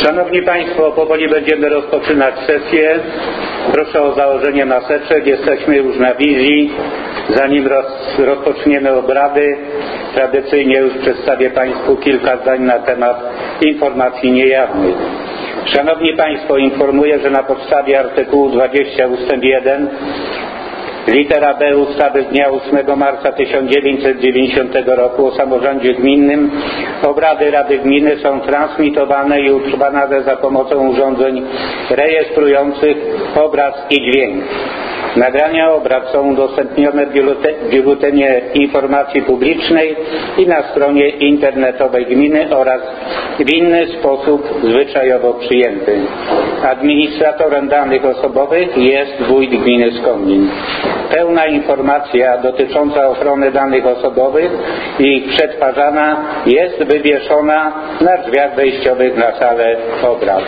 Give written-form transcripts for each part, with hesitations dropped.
Szanowni Państwo, powoli będziemy rozpoczynać sesję. Proszę o założenie maseczek. Jesteśmy już na wizji. Zanim rozpoczniemy obrady, tradycyjnie już przedstawię Państwu kilka zdań na temat informacji niejawnych. Szanowni Państwo, informuję, że na podstawie artykułu 20 ust. 1 litera B ustawy z dnia 8 marca 1990 roku o samorządzie gminnym obrady Rady Gminy są transmitowane i utrwalane za pomocą urządzeń rejestrujących obraz i dźwięk. Nagrania obrad są udostępnione w Biuletynie Informacji Publicznej i na stronie internetowej gminy oraz w inny sposób zwyczajowo przyjęty. Administratorem danych osobowych jest wójt gminy Skomlin. Pełna informacja dotycząca ochrony danych osobowych i ich przetwarzana jest wywieszona na drzwiach wejściowych na salę obrad.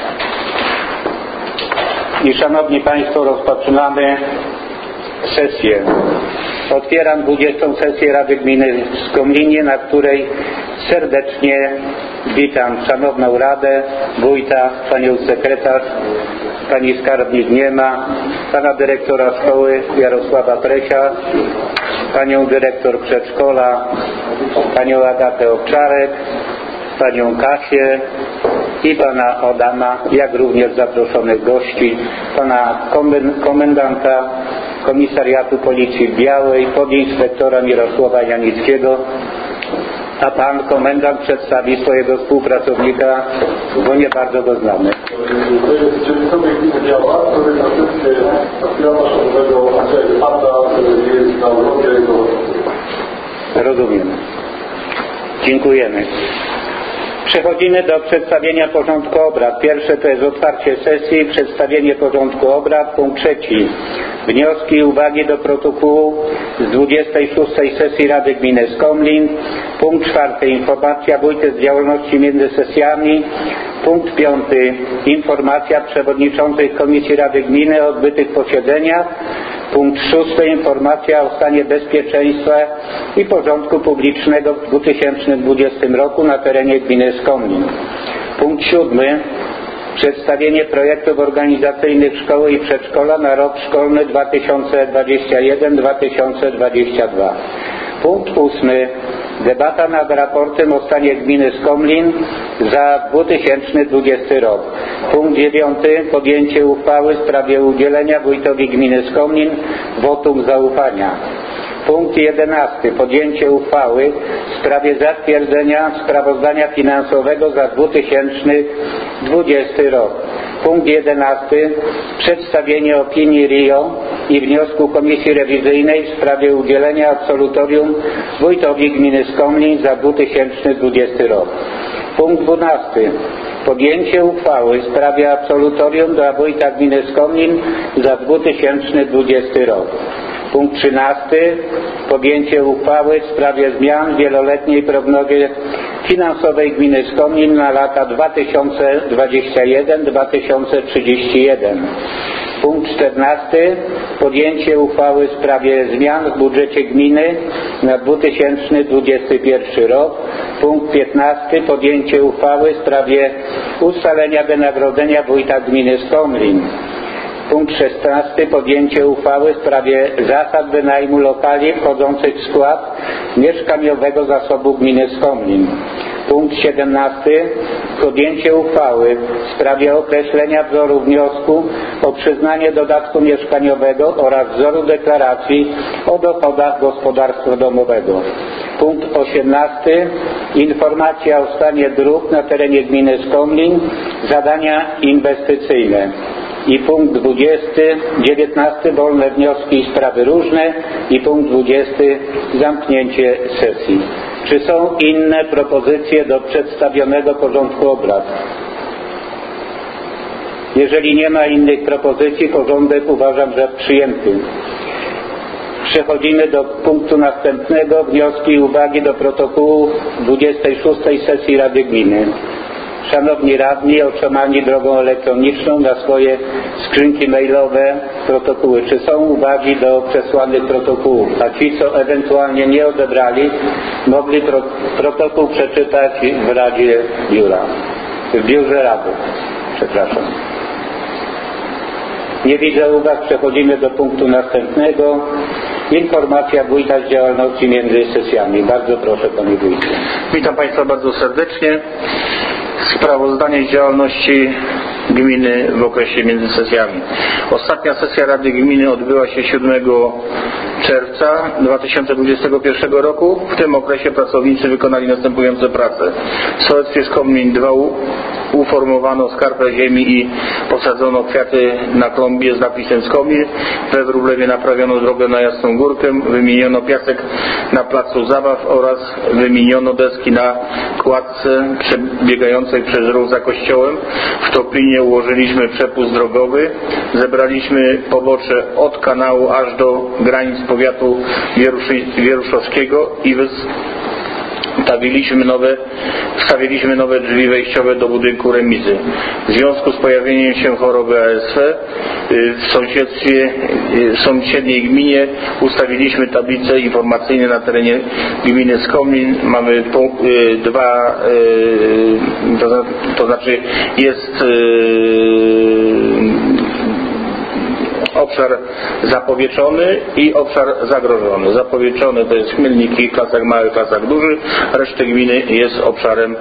I Szanowni Państwo, rozpoczynamy sesję. Otwieram 20. sesję Rady Gminy w Skomlinie, na której serdecznie witam Szanowną Radę, wójta, panią sekretarz, pani skarbnik nie ma, pana dyrektora szkoły Jarosława Presia, panią dyrektor przedszkola, panią Agatę Owczarek, panią Kasię i pana Adama, jak również zaproszonych gości, pana komendanta Komisariatu Policji w Białej, podinspektora Mirosława Janickiego, a pan komendant przedstawi swojego współpracownika, bo nie bardzo go znamy. To jest dzielnicowy gminy Biała, który na wszystkie aspiranta szkolnego pana jest na urządzie jego. Rozumiem. Dziękujemy. Przechodzimy do przedstawienia porządku obrad. Pierwsze to jest otwarcie sesji, przedstawienie porządku obrad. Punkt 3. Wnioski i uwagi do protokołu z 26. sesji Rady Gminy Skomlin. Punkt 4. Informacja wójta z działalności między sesjami. Punkt 5. Informacja przewodniczących Komisji Rady Gminy o odbytych posiedzeniach. Punkt 6. Informacja o stanie bezpieczeństwa i porządku publicznego w 2020 roku na terenie gminy Skomlin. Punkt 7. Przedstawienie projektów organizacyjnych szkoły i przedszkola na rok szkolny 2021-2022. Punkt 8. Debata nad raportem o stanie gminy Skomlin za 2020 rok. Punkt 9. Podjęcie uchwały w sprawie udzielenia wójtowi gminy Skomlin wotum zaufania. Punkt 11. Podjęcie uchwały w sprawie zatwierdzenia sprawozdania finansowego za 2020 rok. Punkt 11. Przedstawienie opinii RIO i wniosku Komisji Rewizyjnej w sprawie udzielenia absolutorium wójtowi gminy Skomlin za 2020 rok. Punkt 12. Podjęcie uchwały w sprawie absolutorium dla wójta gminy Skomlin za 2020 rok. Punkt 13. Podjęcie uchwały w sprawie zmian w wieloletniej prognozie finansowej gminy Skomlin na lata 2021-2031. Punkt 14. Podjęcie uchwały w sprawie zmian w budżecie gminy na 2021 rok. Punkt 15. Podjęcie uchwały w sprawie ustalenia wynagrodzenia wójta gminy Skomlin. Punkt 16. Podjęcie uchwały w sprawie zasad wynajmu lokali wchodzących w skład mieszkaniowego zasobu gminy Skomlin. Punkt 17. Podjęcie uchwały w sprawie określenia wzoru wniosku o przyznanie dodatku mieszkaniowego oraz wzoru deklaracji o dochodach gospodarstwa domowego. Punkt 18. Informacja o stanie dróg na terenie gminy Skomlin, zadania inwestycyjne. I punkt 19. Wolne wnioski i sprawy różne. I punkt 20. Zamknięcie sesji. Czy są inne propozycje do przedstawionego porządku obrad? Jeżeli nie ma innych propozycji, porządek uważam za przyjęty. Przechodzimy do punktu następnego. Wnioski i uwagi do protokołu 26. sesji Rady Gminy. Szanowni radni, otrzymani drogą elektroniczną na swoje skrzynki mailowe protokoły. Czy są uwagi do przesłanych protokołów? A ci, co ewentualnie nie odebrali, mogli protokół przeczytać w Radzie Biura. w biurze rady. Przepraszam. Nie widzę uwag. Przechodzimy do punktu następnego. Informacja wójta z działalności między sesjami. Bardzo proszę, panie wójcie. Witam Państwa bardzo serdecznie. Sprawozdanie z działalności gminy w okresie między sesjami. Ostatnia sesja Rady Gminy odbyła się 7 czerwca 2021 roku. W tym okresie pracownicy wykonali następujące prace. W sołectwie Skomlin 2 uformowano skarpę ziemi i posadzono kwiaty na klombie z napisem Skomlin. We Wróblewie naprawiono drogę na Jasną Górkę, wymieniono piasek na placu zabaw oraz wymieniono deski na kładce przebiegającej przez rów za kościołem. W Toplinie ułożyliśmy przepust drogowy, zebraliśmy pobocze od kanału aż do granic powiatu wieruszowskiego i wstawiliśmy nowe drzwi wejściowe do budynku remizy. W związku z pojawieniem się choroby ASF w sąsiedniej gminie ustawiliśmy tablice informacyjne na terenie gminy Skomlin. Mamy to znaczy jest obszar zapowieczony i obszar zagrożony. Zapowieczony to jest Chmielniki, Klasak Mały, Klasak Duży. Resztę gminy jest obszarem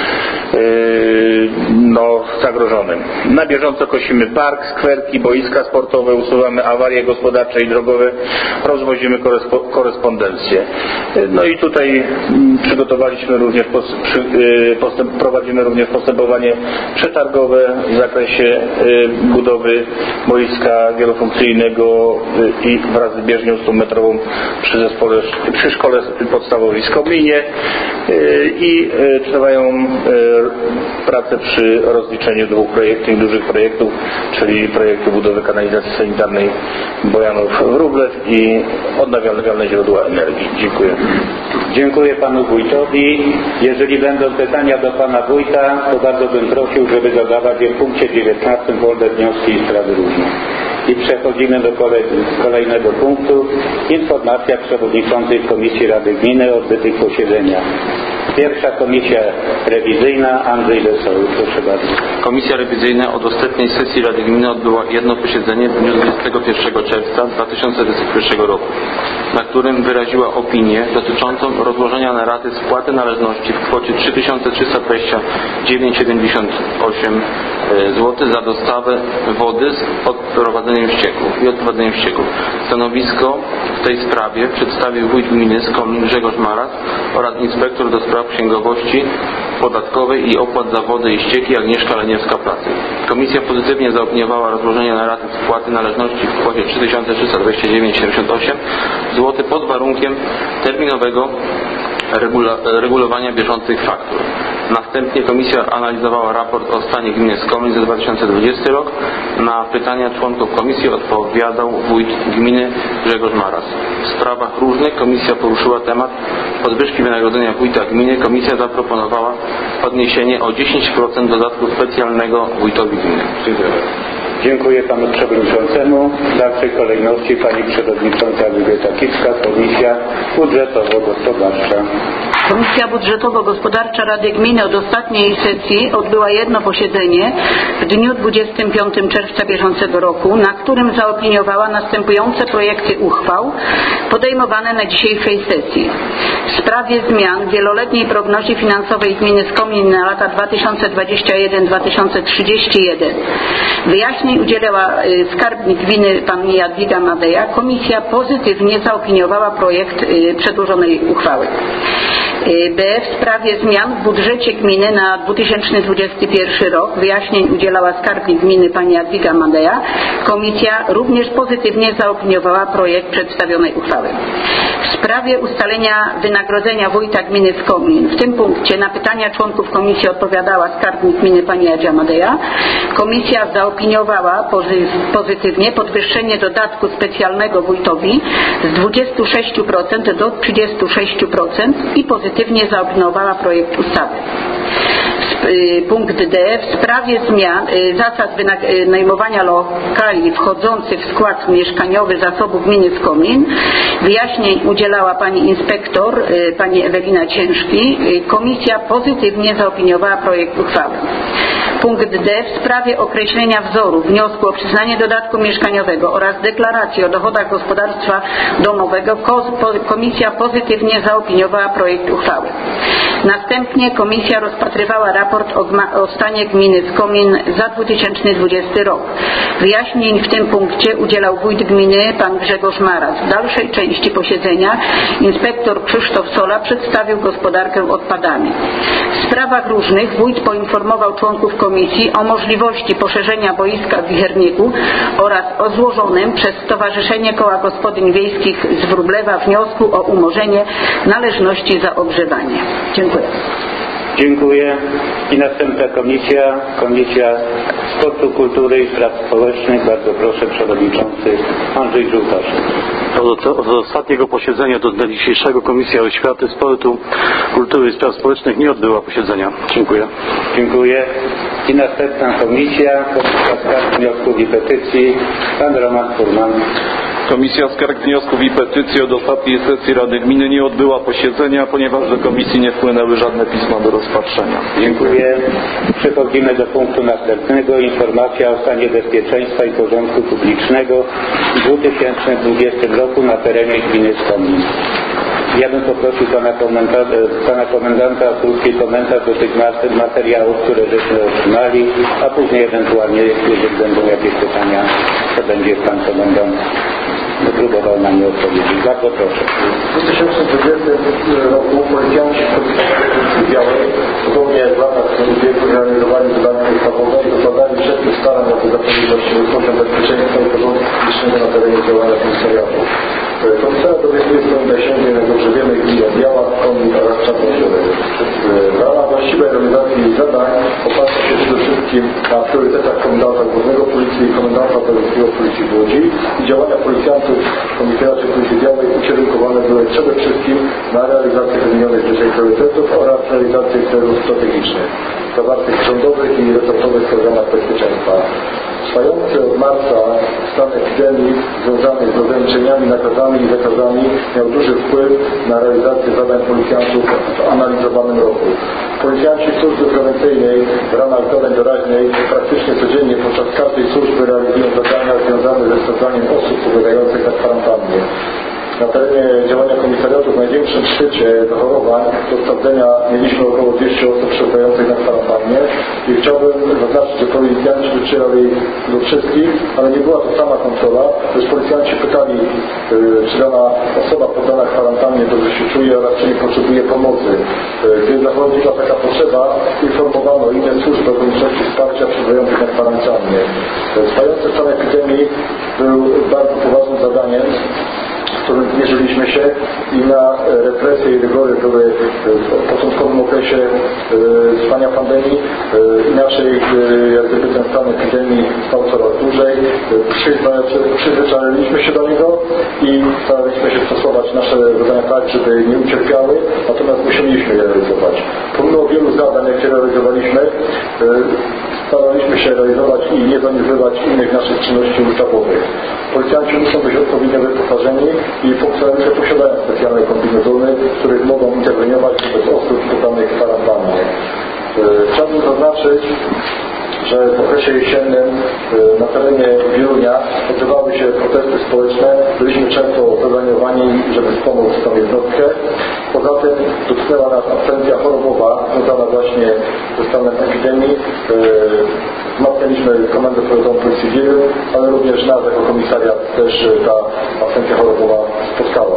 zagrożonym. Na bieżąco kosimy park, skwerki, boiska sportowe, usuwamy awarie gospodarcze i drogowe, rozwozimy korespondencję. No i tutaj przygotowaliśmy również prowadzimy również postępowanie przetargowe w zakresie budowy boiska wielofunkcyjnego i wraz z bieżnią 100-metrową przy szkole podstawowej w Skomlinie i trwają prace przy rozliczeniu tych dużych projektów, czyli projektu budowy kanalizacji sanitarnej Bojanów-Wróblew i odnawialne źródła energii. Dziękuję. Dziękuję panu wójtowi. Jeżeli będą pytania do pana wójta, to bardzo bym prosił, żeby zadawać je w punkcie 19 wolne wnioski i sprawy różne. I przechodzimy do kolejnego punktu. Informacja przewodniczącej Komisji Rady Gminy o odbytych posiedzeniach. Pierwsza komisja rewizyjna, Andrzej Wesoły. Proszę bardzo. Komisja rewizyjna od ostatniej sesji Rady Gminy odbyła jedno posiedzenie w dniu 21 czerwca 2021 roku, na którym wyraziła opinię dotyczącą rozłożenia na raty spłaty należności w kwocie 3309,78 zł za dostawę wody z odprowadzeniem ścieków. Stanowisko w tej sprawie przedstawił wójt gminy Skomlin Grzegorz Maras oraz inspektor do spraw księgowości podatkowej i opłat za wodę i ścieki Agnieszka Leniewska-Placy. Komisja pozytywnie zaopiniowała rozłożenie na raty spłaty należności w kwocie 3329,78 zł pod warunkiem terminowego regulowania bieżących faktur. Następnie komisja analizowała raport o stanie gminy Skomlin za 2020 rok. Na pytania członków komisji odpowiadał wójt gminy Grzegorz Maras. W sprawach różnych komisja poruszyła temat podwyżki wynagrodzenia wójta gminy. Komisja zaproponowała podniesienie o 10% dodatku specjalnego wójtowi gminy. Dziękuję. Dziękuję panu przewodniczącemu. W dalszej kolejności pani przewodnicząca Elżbieta Kicka, Komisja Budżetowo-Gospodarcza. Komisja Budżetowo-Gospodarcza Rady Gminy od ostatniej sesji odbyła jedno posiedzenie w dniu 25 czerwca bieżącego roku, na którym zaopiniowała następujące projekty uchwał podejmowane na dzisiejszej sesji. W sprawie zmian w wieloletniej prognozie finansowej gminy Skomlin na lata 2021-2031 wyjaśnień udzielała skarbnik gminy pani Jadwiga Madeja. Komisja pozytywnie zaopiniowała projekt przedłożonej uchwały. B. W sprawie zmian w budżecie gminy na 2021 rok wyjaśnień udzielała skarbnik gminy pani Jadwiga Madeja. Komisja również pozytywnie zaopiniowała projekt przedstawionej uchwały. W sprawie ustalenia wynagrodzenia wójta gminy Skomlin. W tym punkcie na pytania członków komisji odpowiadała skarbnik gminy pani Jadzia Madeja. Komisja zaopiniowała pozytywnie podwyższenie dodatku specjalnego wójtowi z 26% do 36% i pozytywnie zaopiniowała projekt ustawy. W punkt D. W sprawie zmian zasad wynajmowania lokali wchodzących w skład mieszkaniowy zasobów gminy Skomin wyjaśnień udzielała pani inspektor, pani Ewelina Ciężki. Komisja pozytywnie zaopiniowała projekt uchwały. Punkt D. W sprawie określenia wzoru wniosku o przyznanie dodatku mieszkaniowego oraz deklaracji o dochodach gospodarstwa domowego komisja pozytywnie zaopiniowała projekt uchwały. Następnie komisja rozpatrywała raport o stanie gminy Skomin za 2020 rok. Wyjaśnień w tym punkcie udzielał wójt gminy pan Grzegorz Maras. W dalszej części posiedzenia inspektor Krzysztof Sola przedstawił gospodarkę odpadami. W sprawach różnych wójt poinformował członków komisji o możliwości poszerzenia boiska w Wicherniku oraz o złożonym przez Stowarzyszenie Koła Gospodyń Wiejskich z Wróblewa wniosku o umorzenie należności za ogrzewanie. Dziękuję. Dziękuję. I następna Komisja Sportu, Kultury i Spraw Społecznych. Bardzo proszę, przewodniczący Andrzej Żółtaszek. Od ostatniego posiedzenia do dnia dzisiejszego Komisja Oświaty, Sportu, Kultury i Spraw Społecznych nie odbyła posiedzenia. Dziękuję. Dziękuję. I następna Komisja Skarg, Wniosków i Petycji. Pan Roman Furman. Komisja Skarg, Wniosków i Petycji od ostatniej sesji Rady Gminy nie odbyła posiedzenia, ponieważ do komisji nie wpłynęły żadne pisma do rozpatrzenia. Dziękuję. Przechodzimy do punktu następnego. Informacja o stanie bezpieczeństwa i porządku publicznego w 2020 roku na terenie gminy Skomin. Ja bym poprosił pana komendanta o krótki komentarz do tych materiałów, które żeśmy otrzymali, a później ewentualnie, jeżeli będą jakieś pytania, to będzie pan komendant próbował na nie odpowiedzieć. Bardzo proszę. W 2020 roku policjanci w Białej, podobnie jak w latach ubiegłych, realizowali zadania ustawowe i dokładali wszelkich starań, aby zapewnić właściwy poziom bezpieczeństwa i porządku publicznego na terenie działania komisariatu. Komisariat dowiaduje swoim zasięgiem, jak dobrze wiemy, gminy Biała, Komin oraz Czarnośrodek. W ramach właściwej realizacji zadań oparto się przede wszystkim na priorytetach komendanta głównego Policji i komendanta wojewódzkiego Policji w Łodzi i działania policjantów w Komisariacie Policji Białej ukierunkowane były przede wszystkim na realizację wymienionych wyżej priorytetów oraz realizację celów strategicznych zawartych w rządowych i resortowych programach bezpieczeństwa. Trwający od marca stan epidemii związany z ograniczeniami, nakazami i zakazami miał duży wpływ na realizację zadań policjantów w analizowanym roku. Policjanci służby prewencyjnej w ramach zadań doraźnej praktycznie codziennie podczas każdej służby realizują zadania związane ze sprawdzaniem osób podlegających na kwarantannie. Na terenie działania komisariatu w największym szczycie zachorowań do sprawdzenia mieliśmy około 200 osób przebywających na kwarantannie i chciałbym zaznaczyć, że policjanci docierali do wszystkich, ale nie była to sama kontrola, gdyż policjanci pytali, czy dana osoba poddana kwarantannie dobrze się czuje oraz czy nie potrzebuje pomocy. Gdy zachodziła taka potrzeba, informowano inne służby o konieczności wsparcia przebywających na kwarantannie. Trwający stan epidemii był bardzo poważnym zadaniem, w którym zmierzyliśmy się i na represje i rygory były w początkowym okresie trwania pandemii. Inaczej jak gdyby ten stan epidemii stał coraz dłużej. Przyzwyczailiśmy się do niego i staraliśmy się stosować nasze zadania tak, żeby nie ucierpiały, natomiast musieliśmy je realizować. Pomimo wielu zadań, jakie realizowaliśmy, staraliśmy się realizować i nie zaniedbywać innych naszych czynności ustawowych. Policjanci muszą być odpowiednio wyposażeni i funkcjonariusze posiadają specjalne kombinezony, w których mogą interweniować wobec osób poddanych kwarantannie. Chciałbym zaznaczyć, że w okresie jesiennym na terenie Wielunia odbywały się protesty społeczne. Byliśmy często zadaniowani, żeby wspomóc tą jednostkę. Poza tym dotknęła nas absencja chorobowa związana właśnie ze stanem epidemii. Wzmacnialiśmy komendę powiatową Policji Wieluń, ale również nas jako komisariat też ta absencja chorobowa spotkała.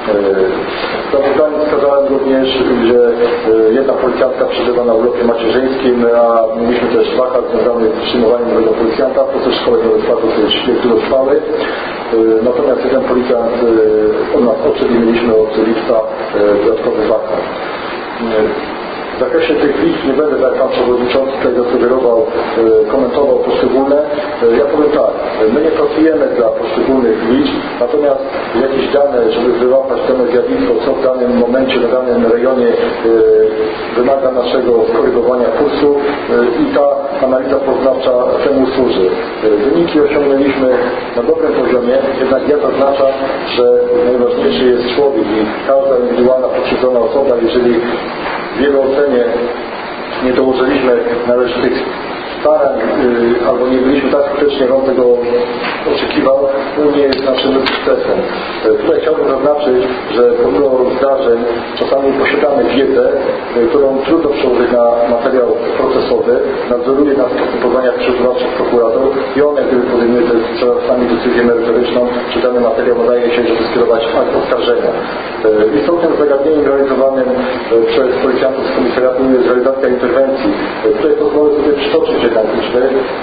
W sprawozdaniu wskazałem również, że jedna policjantka przebywa na urlopie macierzyńskim, a mieliśmy też wakat związany z przyjmowaniem nowego policjanta. Proces szkoleniowy trwa dosyć długotrwały. Natomiast jeden policjant od nas odszedł i mieliśmy od lipca dodatkowy wakat. W zakresie tych list nie będę, tak jak Pan Przewodniczący tutaj zasugerował, komentował poszczególne. Ja powiem tak, my nie pracujemy dla poszczególnych liczb, natomiast jakieś dane, żeby wyłapać dane zjawisko, co w danym momencie, na danym rejonie wymaga naszego skorygowania kursu i ta analiza poznawcza temu służy. Wyniki osiągnęliśmy na dobrym poziomie, jednak ja zaznaczam, że najważniejszy jest człowiek i każda indywidualna pokrzywdzona osoba, jeżeli w jego ocenie nie dołożyliśmy należytych starań albo nie byliśmy tak skutecznie, jak on tego oczekiwał, nie jest naszym sukcesem. Tutaj chciałbym zaznaczyć, że pomimo zdarzeń czasami posiadamy wiedzę, którą trudno przełożyć na materiał procesowy, nadzoruje nad postępowaniach przygotowawczych prokurator i on jak gdyby podejmuje czasami decyzję merytoryczną, czy dany materiał nadaje się, żeby skierować akt oskarżenia. Istotnym zagadnieniem realizowanym przez policjantów z komisariatu jest realizacja interwencji. Tutaj pozwolę sobie przytoczyć jednak liczby.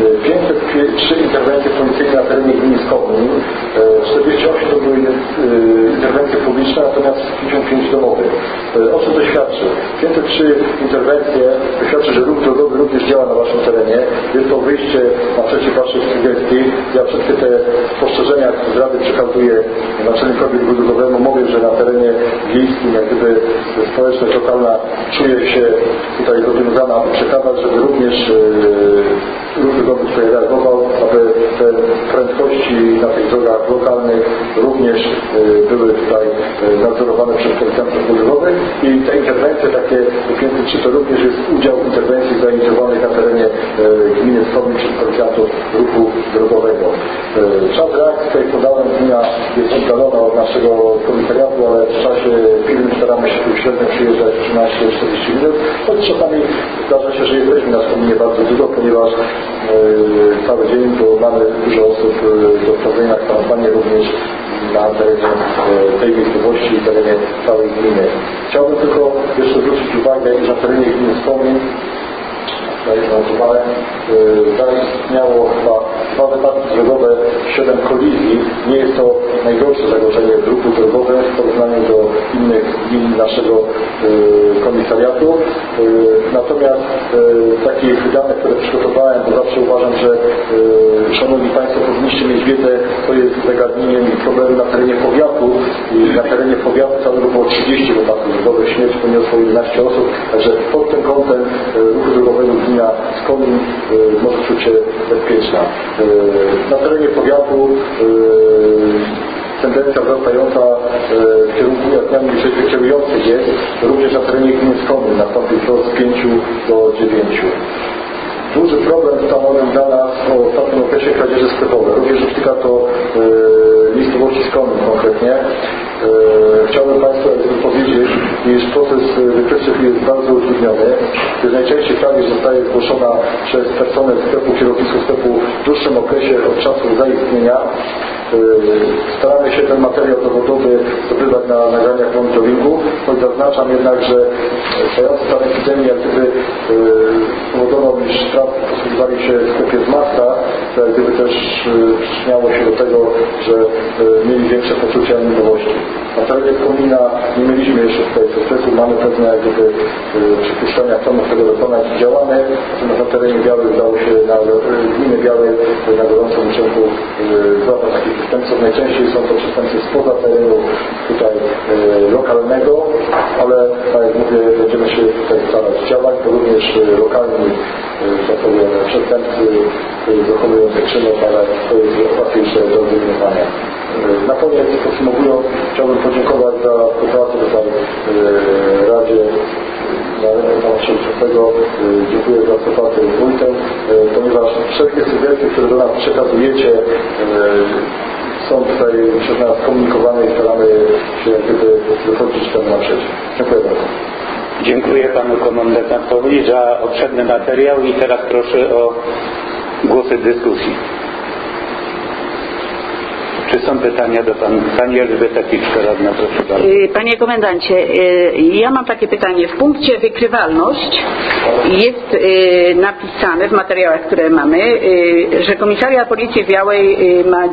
503 interwencje policyjne na terenie gminy Skomin, 48 to były interwencje publiczne, natomiast 55 domowych. O czym to świadczy? 503 interwencje to świadczy, że ruch drogowy również działa na Waszym terenie. Jest to wyjście naprzeciw Waszych sugestii. Ja wszystkie te spostrzeżenia z Rady przekazuję naczelnikowi ruchu drogowemu. Mówię, że na terenie wiejskim jak gdyby społeczność lokalna czuje się tutaj zobowiązana, aby przekazać, żeby również ruch drogowy tutaj reagował, aby te prędkości na tych drogach lokalnych również były tutaj nadzorowane przez policjantów drogowych i te interwencje takie 503 to również jest udział interwencji zainicjowanych na terenie gminy Skomin przez policjantów ruchu drogowego. Czas reakcji, tutaj podałem, gmina jest oddalona od naszego komisariatu, ale w czasie pilnym staramy się tu średnio przyjeżdżać 13-40 minut, choć czasami zdarza się, że jesteśmy na Skominie bardzo dużo, ponieważ cały dzień, bo mamy dużo osób do prowadzenia kampanii również na terenie tej miejscowości i terenie całej gminy. Chciałbym tylko jeszcze zwrócić uwagę, że na terenie gminy Skomin zaistniało chyba 2 wypadki drogowe, 7 kolizji. Nie jest to najgorsze zagrożenie w ruchu drogowym w porównaniu do innych gmin naszego komisariatu. Natomiast takich danych, które przygotowałem, bo zawsze uważam, że Szanowni Państwo powinniście mieć wiedzę, co jest zagadnieniem i problemem na terenie powiatu. I na terenie powiatu cały było 30 wypadków drogowych, śmierć poniosło 11 osób, także pod tym kątem ruchu drogowego gmina Skomin może czuć się bezpieczna. Na terenie powiatu tendencja wzrastająca w kierunku ujawniania liczby kierujących jest również na terenie gminy Skomin, nastąpił wzrost z 5 do 9. Duży problem stanowił dla nas w ostatnim okresie kradzieży sklepowe. Również dotyka to miejscowości Skomin konkretnie. Chciałbym Państwu powiedzieć, iż proces represji jest bardzo utrudniony, gdyż najczęściej kradzież zostaje zgłoszona przez personel sklepu, kierownictwo sklepu w dłuższym okresie od czasu zaistnienia. Staramy się ten materiał dowodowy zdobywać na nagraniach monitoringu, choć zaznaczam jednak, że trwający stan epidemii jak gdyby powodował, iż sprawcy posługiwali się w sklepie z maska, to jak gdyby też przyczyniało się do tego, że mieli większe poczucie anonimowości. Na terenie Komina nie mieliśmy jeszcze tutaj sukcesu, mamy pewne jak gdyby przypuszczenia, kto mógł tego dokonać, działamy, natomiast na terenie Białej udało się na gminy Białej na gorącym uczynku złapać takich przestępców. Najczęściej są to przestępcy spoza terenu tutaj lokalnego, ale tak jak mówię, będziemy się tutaj starać działać, bo również lokalni przestępcy dokonują tych czynów, ale to jest łatwiejsze do wyeliminowania. Na koniec, podsumowując, chciałbym podziękować za współpracę tutaj Radzie Pana Przewodniczącego. Dziękuję za współpracę z wójtem, ponieważ wszelkie sugestie, które do nas przekazujecie, są tutaj przez nas komunikowane i staramy się jak gdyby wychodzić temu naprzeciw. Dziękuję bardzo. Dziękuję Panu Komendantowi za obszerny materiał i teraz proszę o głosy dyskusji. Czy są pytania do Pani Elżbieta Kiczka, radna, proszę bardzo. Panie komendancie, ja mam takie pytanie. W punkcie wykrywalność jest napisane w materiałach, które mamy, że Komisariat Policji w Białej ma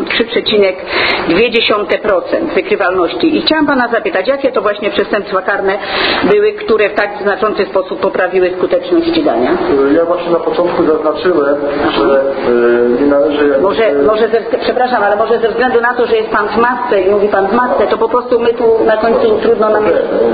93,2% wykrywalności. I chciałam Pana zapytać, jakie to właśnie przestępstwa karne były, które w tak znaczący sposób poprawiły skuteczność ścigania? Ja właśnie na początku zaznaczyłem, że nie należy... Przepraszam, ale może ze względu na to, że jest Pan w masce i mówi Pan w masce, to po prostu my tu na końcu trudno nam...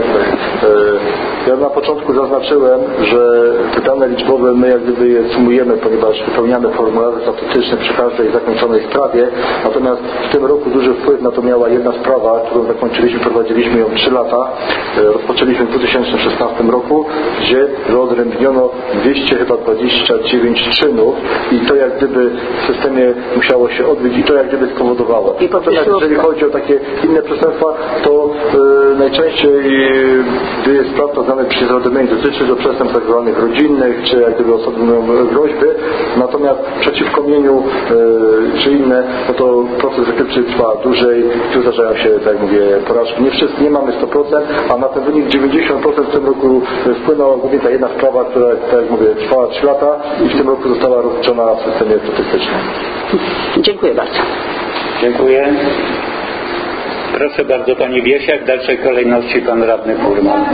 Ja na początku zaznaczyłem, że te dane liczbowe my jak gdyby je sumujemy, ponieważ wypełniamy formularze statystyczne przy każdej zakończonej sprawie, natomiast w tym roku duży wpływ na to miała jedna sprawa, którą zakończyliśmy, prowadziliśmy ją 3 lata, rozpoczęliśmy w 2016 roku, gdzie wyodrębniono 229 czynów i to jak gdyby w systemie musiało się odbyć i to jak gdyby spowodowało. Natomiast jeżeli chodzi o takie inne przestępstwa, to najczęściej gdy jest sprawa znamy przy zawiadomieniu dotyczy do przestępstw tak zwanych rodzinnych, czy jak gdyby osoby mają groźby, natomiast przeciwko mieniu czy inne, no to proces wykrywczy trwa dłużej, tu zdarzają się, tak jak mówię, porażki. Nie mamy 100%, a na ten wynik 90% w tym roku wpłynęła głównie ta jedna sprawa, która, tak jak mówię, trwała 3 lata i w tym roku została rozliczona w systemie statystycznym. Dziękuję bardzo. Dziękuję. Proszę bardzo Pani Biesiak, w dalszej kolejności Pan Radny Furman.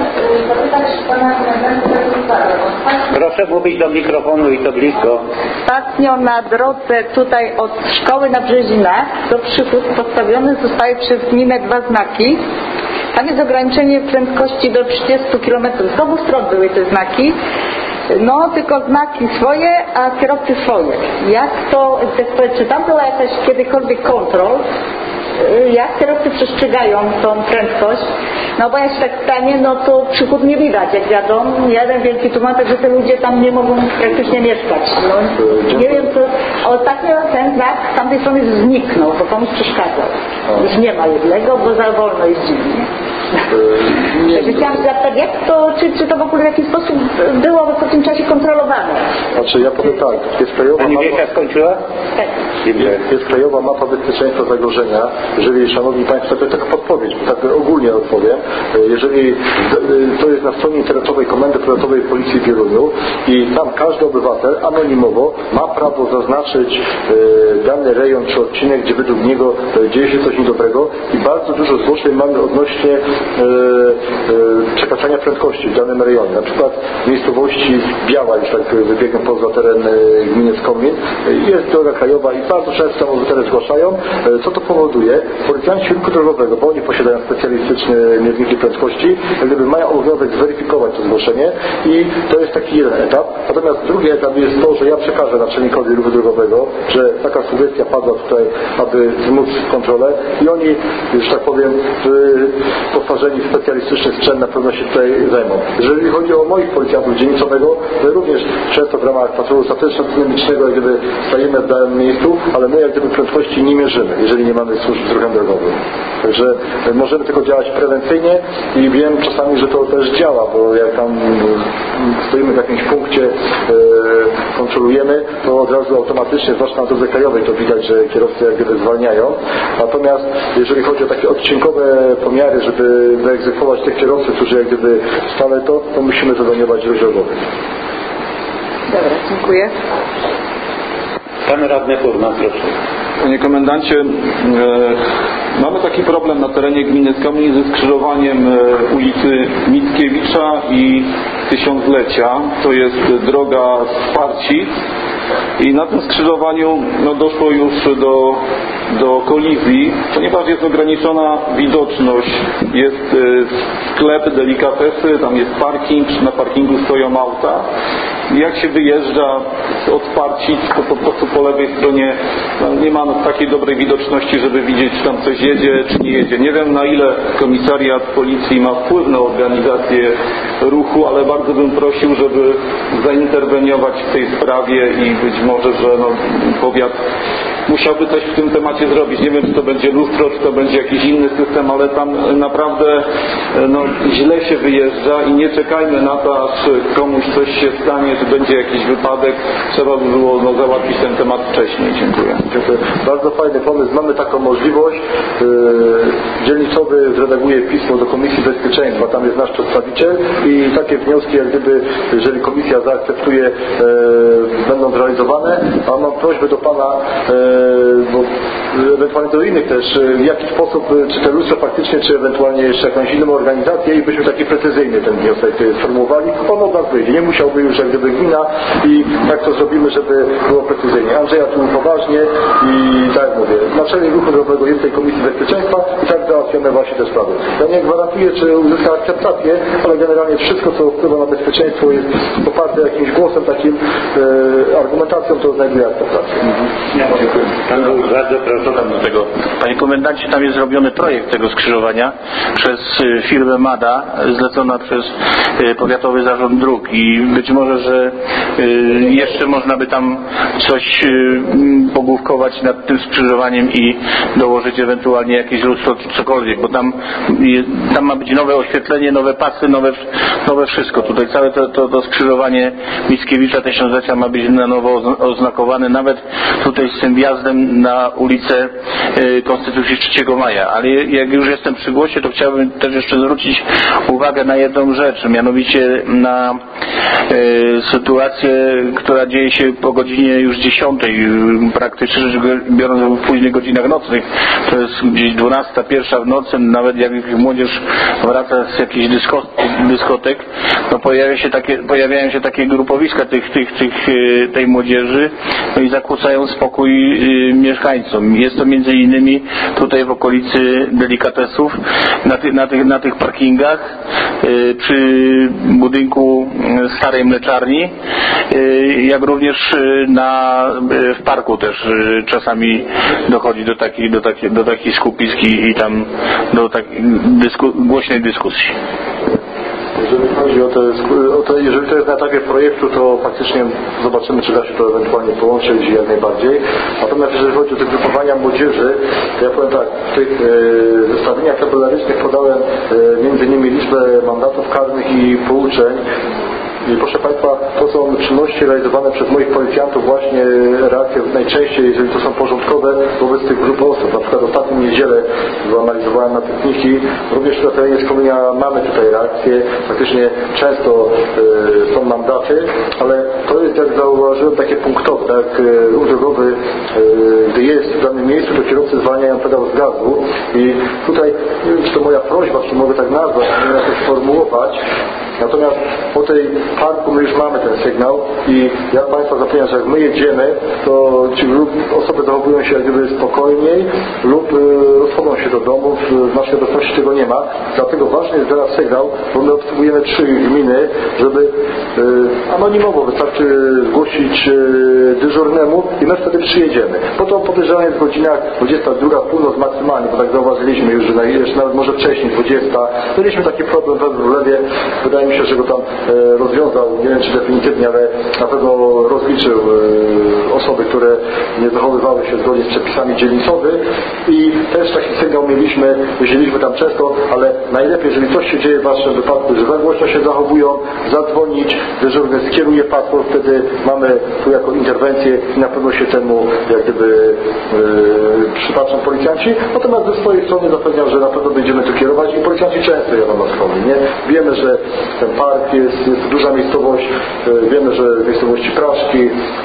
Proszę mówić do mikrofonu i to blisko. Ostatnio na drodze tutaj od szkoły na Brzezinach do Przychód postawione zostały przez gminę 2 znaki. Tam jest ograniczenie prędkości do 30 km. Z obu stron były te znaki. No, tylko znaki swoje, a kierowcy swoje. Jak to, czy tam była jakaś kiedykolwiek kontrol? Jak kierowcy przestrzegają tą prędkość? No bo jak się tak stanie, no to Przychód nie widać, jak jadą. Jeden wielki tłumacz, że te ludzie tam nie mogą praktycznie mieszkać. No, nie wiem, co... Ostatnio ten znak z tamtej strony zniknął, bo komuś przeszkadzał. Już nie ma jednego, bo za wolno jeździli. Chciałam zapytać, jak to, czy to w ogóle w jakiś sposób było po tym czasie kontrolowane? Znaczy ja powiem tak, jest krajowa Pani Wiesia skończyła? Tak. Jest krajowa mapa bezpieczeństwa zagrożenia. Jeżeli, Szanowni Państwo, to jest taka podpowiedź, tak ogólnie odpowiem. Jeżeli to jest na stronie internetowej Komendy Powiatowej Policji w Wieluniu i tam każdy obywatel anonimowo ma prawo zaznaczyć dany rejon czy odcinek, gdzie według niego dzieje się coś niedobrego i bardzo dużo zgłoszeń mamy odnośnie przekraczania prędkości w danym rejonie. Na przykład w miejscowości Biała, już tak wybiegnę poza teren gminy Skomin, jest droga krajowa i bardzo często obywatele zgłaszają. Co to powoduje? Policjanci ruchu drogowego, bo oni posiadają specjalistyczne mierzniki prędkości, gdyby mają obowiązek zweryfikować to zgłoszenie i to jest taki jeden etap. Natomiast drugi etap jest to, że ja przekażę naczelnikowi ruchu drogowego, że taka sugestia padła tutaj, aby wzmóc kontrolę i oni, już tak powiem, postarzeni specjalistyczny sprzęt na pewno się tutaj zajmą. Jeżeli chodzi o moich policjantów dzielnicowego, my również często w ramach patrolu statystyczno-dynamicznego jak gdyby stajemy w danym miejscu, ale my jak gdyby prędkości nie mierzymy, jeżeli nie mamy służb z ruchem drogowym. Także możemy tylko działać prewencyjnie i wiem czasami, że to też działa, bo jak tam stoimy w jakimś punkcie, kontrolujemy, to od razu automatycznie, zwłaszcza na drodze krajowej, to widać, że kierowcy jak gdyby zwalniają. Natomiast jeżeli chodzi o takie odcinkowe pomiary, żeby wyegzekwować tych kierowców, którzy jak gdyby stale to musimy zadaniać ruch drogowy. Dobra, dziękuję. Pan Radny Furman, proszę. Panie Komendancie, mamy taki problem na terenie gminy Skomin ze skrzyżowaniem ulicy Mickiewicza i Tysiąclecia. To jest droga z Parcic i na tym skrzyżowaniu doszło już do kolizji, ponieważ jest ograniczona widoczność. Jest sklep, delikatesy, tam jest parking, na parkingu stoją auta. I jak się wyjeżdża od Parcic, to po prostu po lewej stronie nie ma takiej dobrej widoczności, żeby widzieć, czy tam coś jedzie, czy nie jedzie. Nie wiem, na ile komisariat policji ma wpływ na organizację ruchu, ale bardzo bym prosił, żeby zainterweniować w tej sprawie i być może, że powiat musiałby coś w tym temacie zrobić. Nie wiem, czy to będzie lustro, czy to będzie jakiś inny system, ale tam naprawdę źle się wyjeżdża i nie czekajmy na to, aż komuś coś się stanie, czy będzie jakiś wypadek. Trzeba by było załatwić ten temat wcześniej. Dziękuję. Bardzo fajny pomysł. Mamy taką możliwość. Dzielnicowy zredaguje pismo do Komisji Bezpieczeństwa. Tam jest nasz przedstawiciel i takie wnioski, jak gdyby, jeżeli komisja zaakceptuje, będą zrealizowane. A mam prośbę do Pana, bo ewentualnie do innych też, w jaki sposób, czy te lustro faktycznie, czy ewentualnie jeszcze jakąś inną organizację i byśmy taki precyzyjny ten wniosek sformułowali. On od nas wyjdzie. Nie musiałby już jak gdyby gmina i tak to zrobimy, żeby było precyzyjnie. Andrzeja tu poważnie i tak jak mówię, naczelnik ruchu drogowego jest tej Komisji Bezpieczeństwa i tak załatwiamy właśnie te sprawy. Ja nie gwarantuję, czy uzyska akceptację, ale generalnie wszystko, co wpływa na bezpieczeństwo, jest poparte jakimś głosem takim, argumentacją, to znajduje akceptację. Dziękuję. Bardzo proszę do tego. Panie komendancie, tam jest zrobiony projekt tego skrzyżowania przez firmę MADA, zlecona przez Powiatowy Zarząd Dróg i być może, że jeszcze można by tam coś pogłówkować nad tym skrzyżowaniem i dołożyć ewentualnie jakieś lustro czy cokolwiek, bo tam ma być nowe oświetlenie, nowe pasy, nowe wszystko. Tutaj całe to skrzyżowanie Mickiewicza Tysiąclecia ma być na nowo oznakowane, nawet tutaj z tym wjazdem na ulicę Konstytucji 3 Maja. Ale jak już jestem przy głosie, to chciałbym też jeszcze zwrócić uwagę na jedną rzecz, mianowicie na sytuację, która dzieje się po godzinie już 10, praktycznie rzecz biorąc w późnych godzinach nocnych. To jest gdzieś 12, 1 w nocy, nawet jak młodzież wraca z jakichś dyskotek, to pojawiają się takie grupowiska tej młodzieży, no i zakłócają spokój mieszkańcom. Jest to między innymi tutaj w okolicy Delikatesów, na tych parkingach, przy budynku starej mleczarni, jak również w parku też czasami dochodzi do takich skupisk i tam do głośnej dyskusji. Jeżeli chodzi jeżeli to jest na etapie projektu, to faktycznie zobaczymy, czy da się to ewentualnie połączyć jak najbardziej. Natomiast jeżeli chodzi o te grupowania młodzieży, to ja powiem tak, w tych zestawieniach tabelarycznych podałem między innymi liczbę mandatów karnych i pouczeń. I proszę Państwa, to są czynności realizowane przez moich policjantów, właśnie reakcje najczęściej, jeżeli to są porządkowe, wobec tych grup osób. Na przykład ostatnią niedzielę analizowałem na Pytniki, również na terenie Skominia mamy tutaj reakcje, faktycznie często są mandaty, ale to jest, jak zauważyłem, takie punktowe, tak, ruch drogowy, gdy jest w danym miejscu, to kierowcy zwalniają pedał z gazu i tutaj, nie wiem, czy to moja prośba, czy mogę tak nazwać, nie jakoś formułować, natomiast po tej parku my już mamy ten sygnał i ja Państwa zapewniam, że jak my jedziemy, to ci osoby zachowują się jak gdyby spokojniej lub rozchodzą się do domu, w naszej obecności tego nie ma, dlatego ważny jest teraz sygnał, bo my obsługujemy 3 gminy, żeby anonimowo wystarczy zgłosić dyżurnemu i my wtedy przyjedziemy. Potem podejrzewam jest w godzinach 22, północ maksymalnie, bo tak zauważyliśmy już, że jeszcze nawet może wcześniej, 20. Mieliśmy taki problem we Wrólewie, wydaje mi się, że go tam rozwiązał, nie wiem czy definitywnie, ale na pewno rozliczył osoby, które nie zachowywały się zgodnie z przepisami dzielnicowych i też taki sygnał mieliśmy, jeździliśmy tam często, ale najlepiej, jeżeli coś się dzieje w Waszym wypadku, że za głośno się zachowują, zadzwonić, dyżurny skieruje paszport, wtedy mamy tu jako interwencję i na pewno się temu jak gdyby przypatrzą policjanci, natomiast ze swojej strony zapewniam, że na pewno będziemy tu kierować i policjanci często jadą na Skomin, nie? Wiemy, że ten park jest duża miejscowość, wiemy, że w miejscowości Praszki,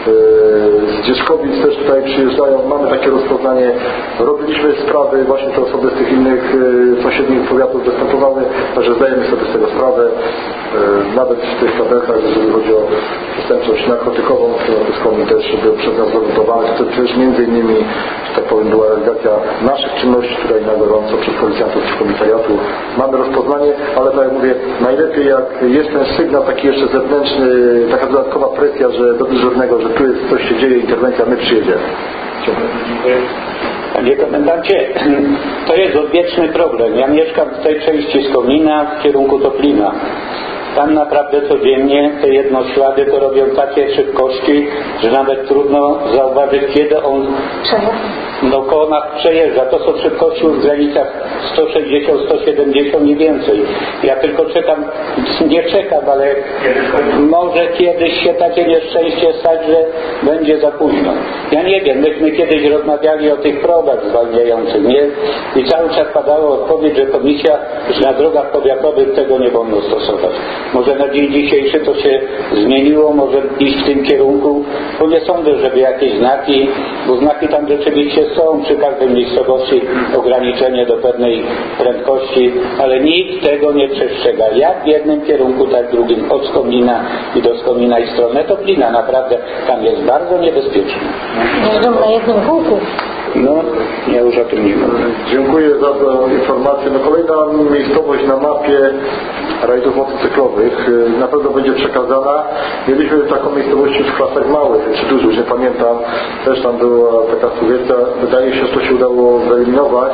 z Dzieszkowic też tutaj przyjeżdżają, mamy takie rozpoznanie, robiliśmy sprawy, właśnie te osoby z tych innych sąsiednich powiatów występowały, także zdajemy sobie z tego sprawę, nawet w tych tabelkach, jeżeli chodzi o przestępczość narkotykową, w Skomin też był przez nas zanotowany, to też między innymi, że tak powiem, była realizacja naszych czynności tutaj na gorąco przez policjantów z komisariatu. Mamy rozpoznanie, ale tak jak mówię, najlepiej jak jest ten sygnał taki jeszcze zewnętrzny, taka dodatkowa presja, że do dyżurnego, że tu jest coś się dzieje, interwencja, my przyjedziemy. Dziękuję. Panie komendancie, to jest odwieczny problem. Ja mieszkam w tej części Skomina w kierunku Toplina. tam naprawdę codziennie te jednoślady to robią takie szybkości, że nawet trudno zauważyć, kiedy on koło nas przejeżdża. To są szybkości już w granicach 160, 170, nie więcej. Ja tylko czekam, ale może kiedyś się takie nieszczęście stać, że będzie za późno. Ja nie wiem, myśmy kiedyś rozmawiali o tych probach zwalniających, nie? I cały czas padała odpowiedź, że komisja, że na drogach powiatowych tego nie wolno stosować. Może na dzień dzisiejszy to się zmieniło, może iść w tym kierunku, bo nie sądzę, żeby jakieś znaki, bo znaki tam rzeczywiście są przy każdej miejscowości ograniczenie do pewnej prędkości, ale nikt tego nie przestrzega. Jak w jednym kierunku, tak w drugim, od Skomina i do Skomina i stronę Toplina. Naprawdę tam jest bardzo niebezpiecznie. Jeżdżą na jednym kółku. No, ja już o tym nie mówię. Dziękuję za tę informację. No, kolejna miejscowość na mapie rajdów motocyklowych na pewno będzie przekazana. Mieliśmy taką miejscowość w klasach małych, czy dużych, już nie pamiętam. Też tam była taka sugestia. Wydaje się, że to się udało wyeliminować.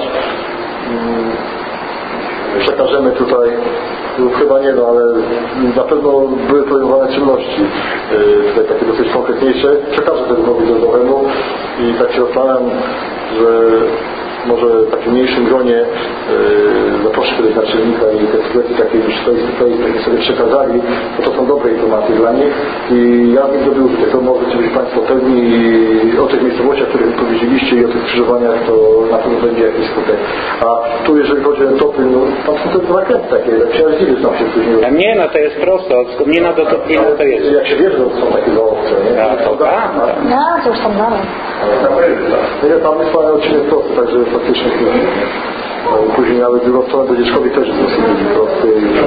Przekażemy tutaj, chyba nie, no ale na pewno były podejmowane czynności tutaj takie dosyć konkretniejsze. Przekażę tego nowemu i tak się zastanawiam, że może w takim mniejszym gronie zaproszę kiedyś naczelnika i te sugestie takie już tutaj sobie przekazali, bo to są dobre informacje dla nich i ja bym zrobił tutaj, to możecie być Państwo pewni i o tych miejscowościach, o których powiedzieliście i o tych skrzyżowaniach, to na pewno będzie jakiś skutek. A tu jeżeli chodzi o Topy, no tam są te zakręty takie, przejaździły tam się później. A nie, no to jest prosto, od Skomina do Toplina to jest. Jak się wierzy, to są takie zaobce, nie? A, to tak. No, to już tam dalej. Nie, tam jest fajny odcinek prosty, także faktycznie później nawet drugą stronę do Dzieczkowi też jest dosyć prosty.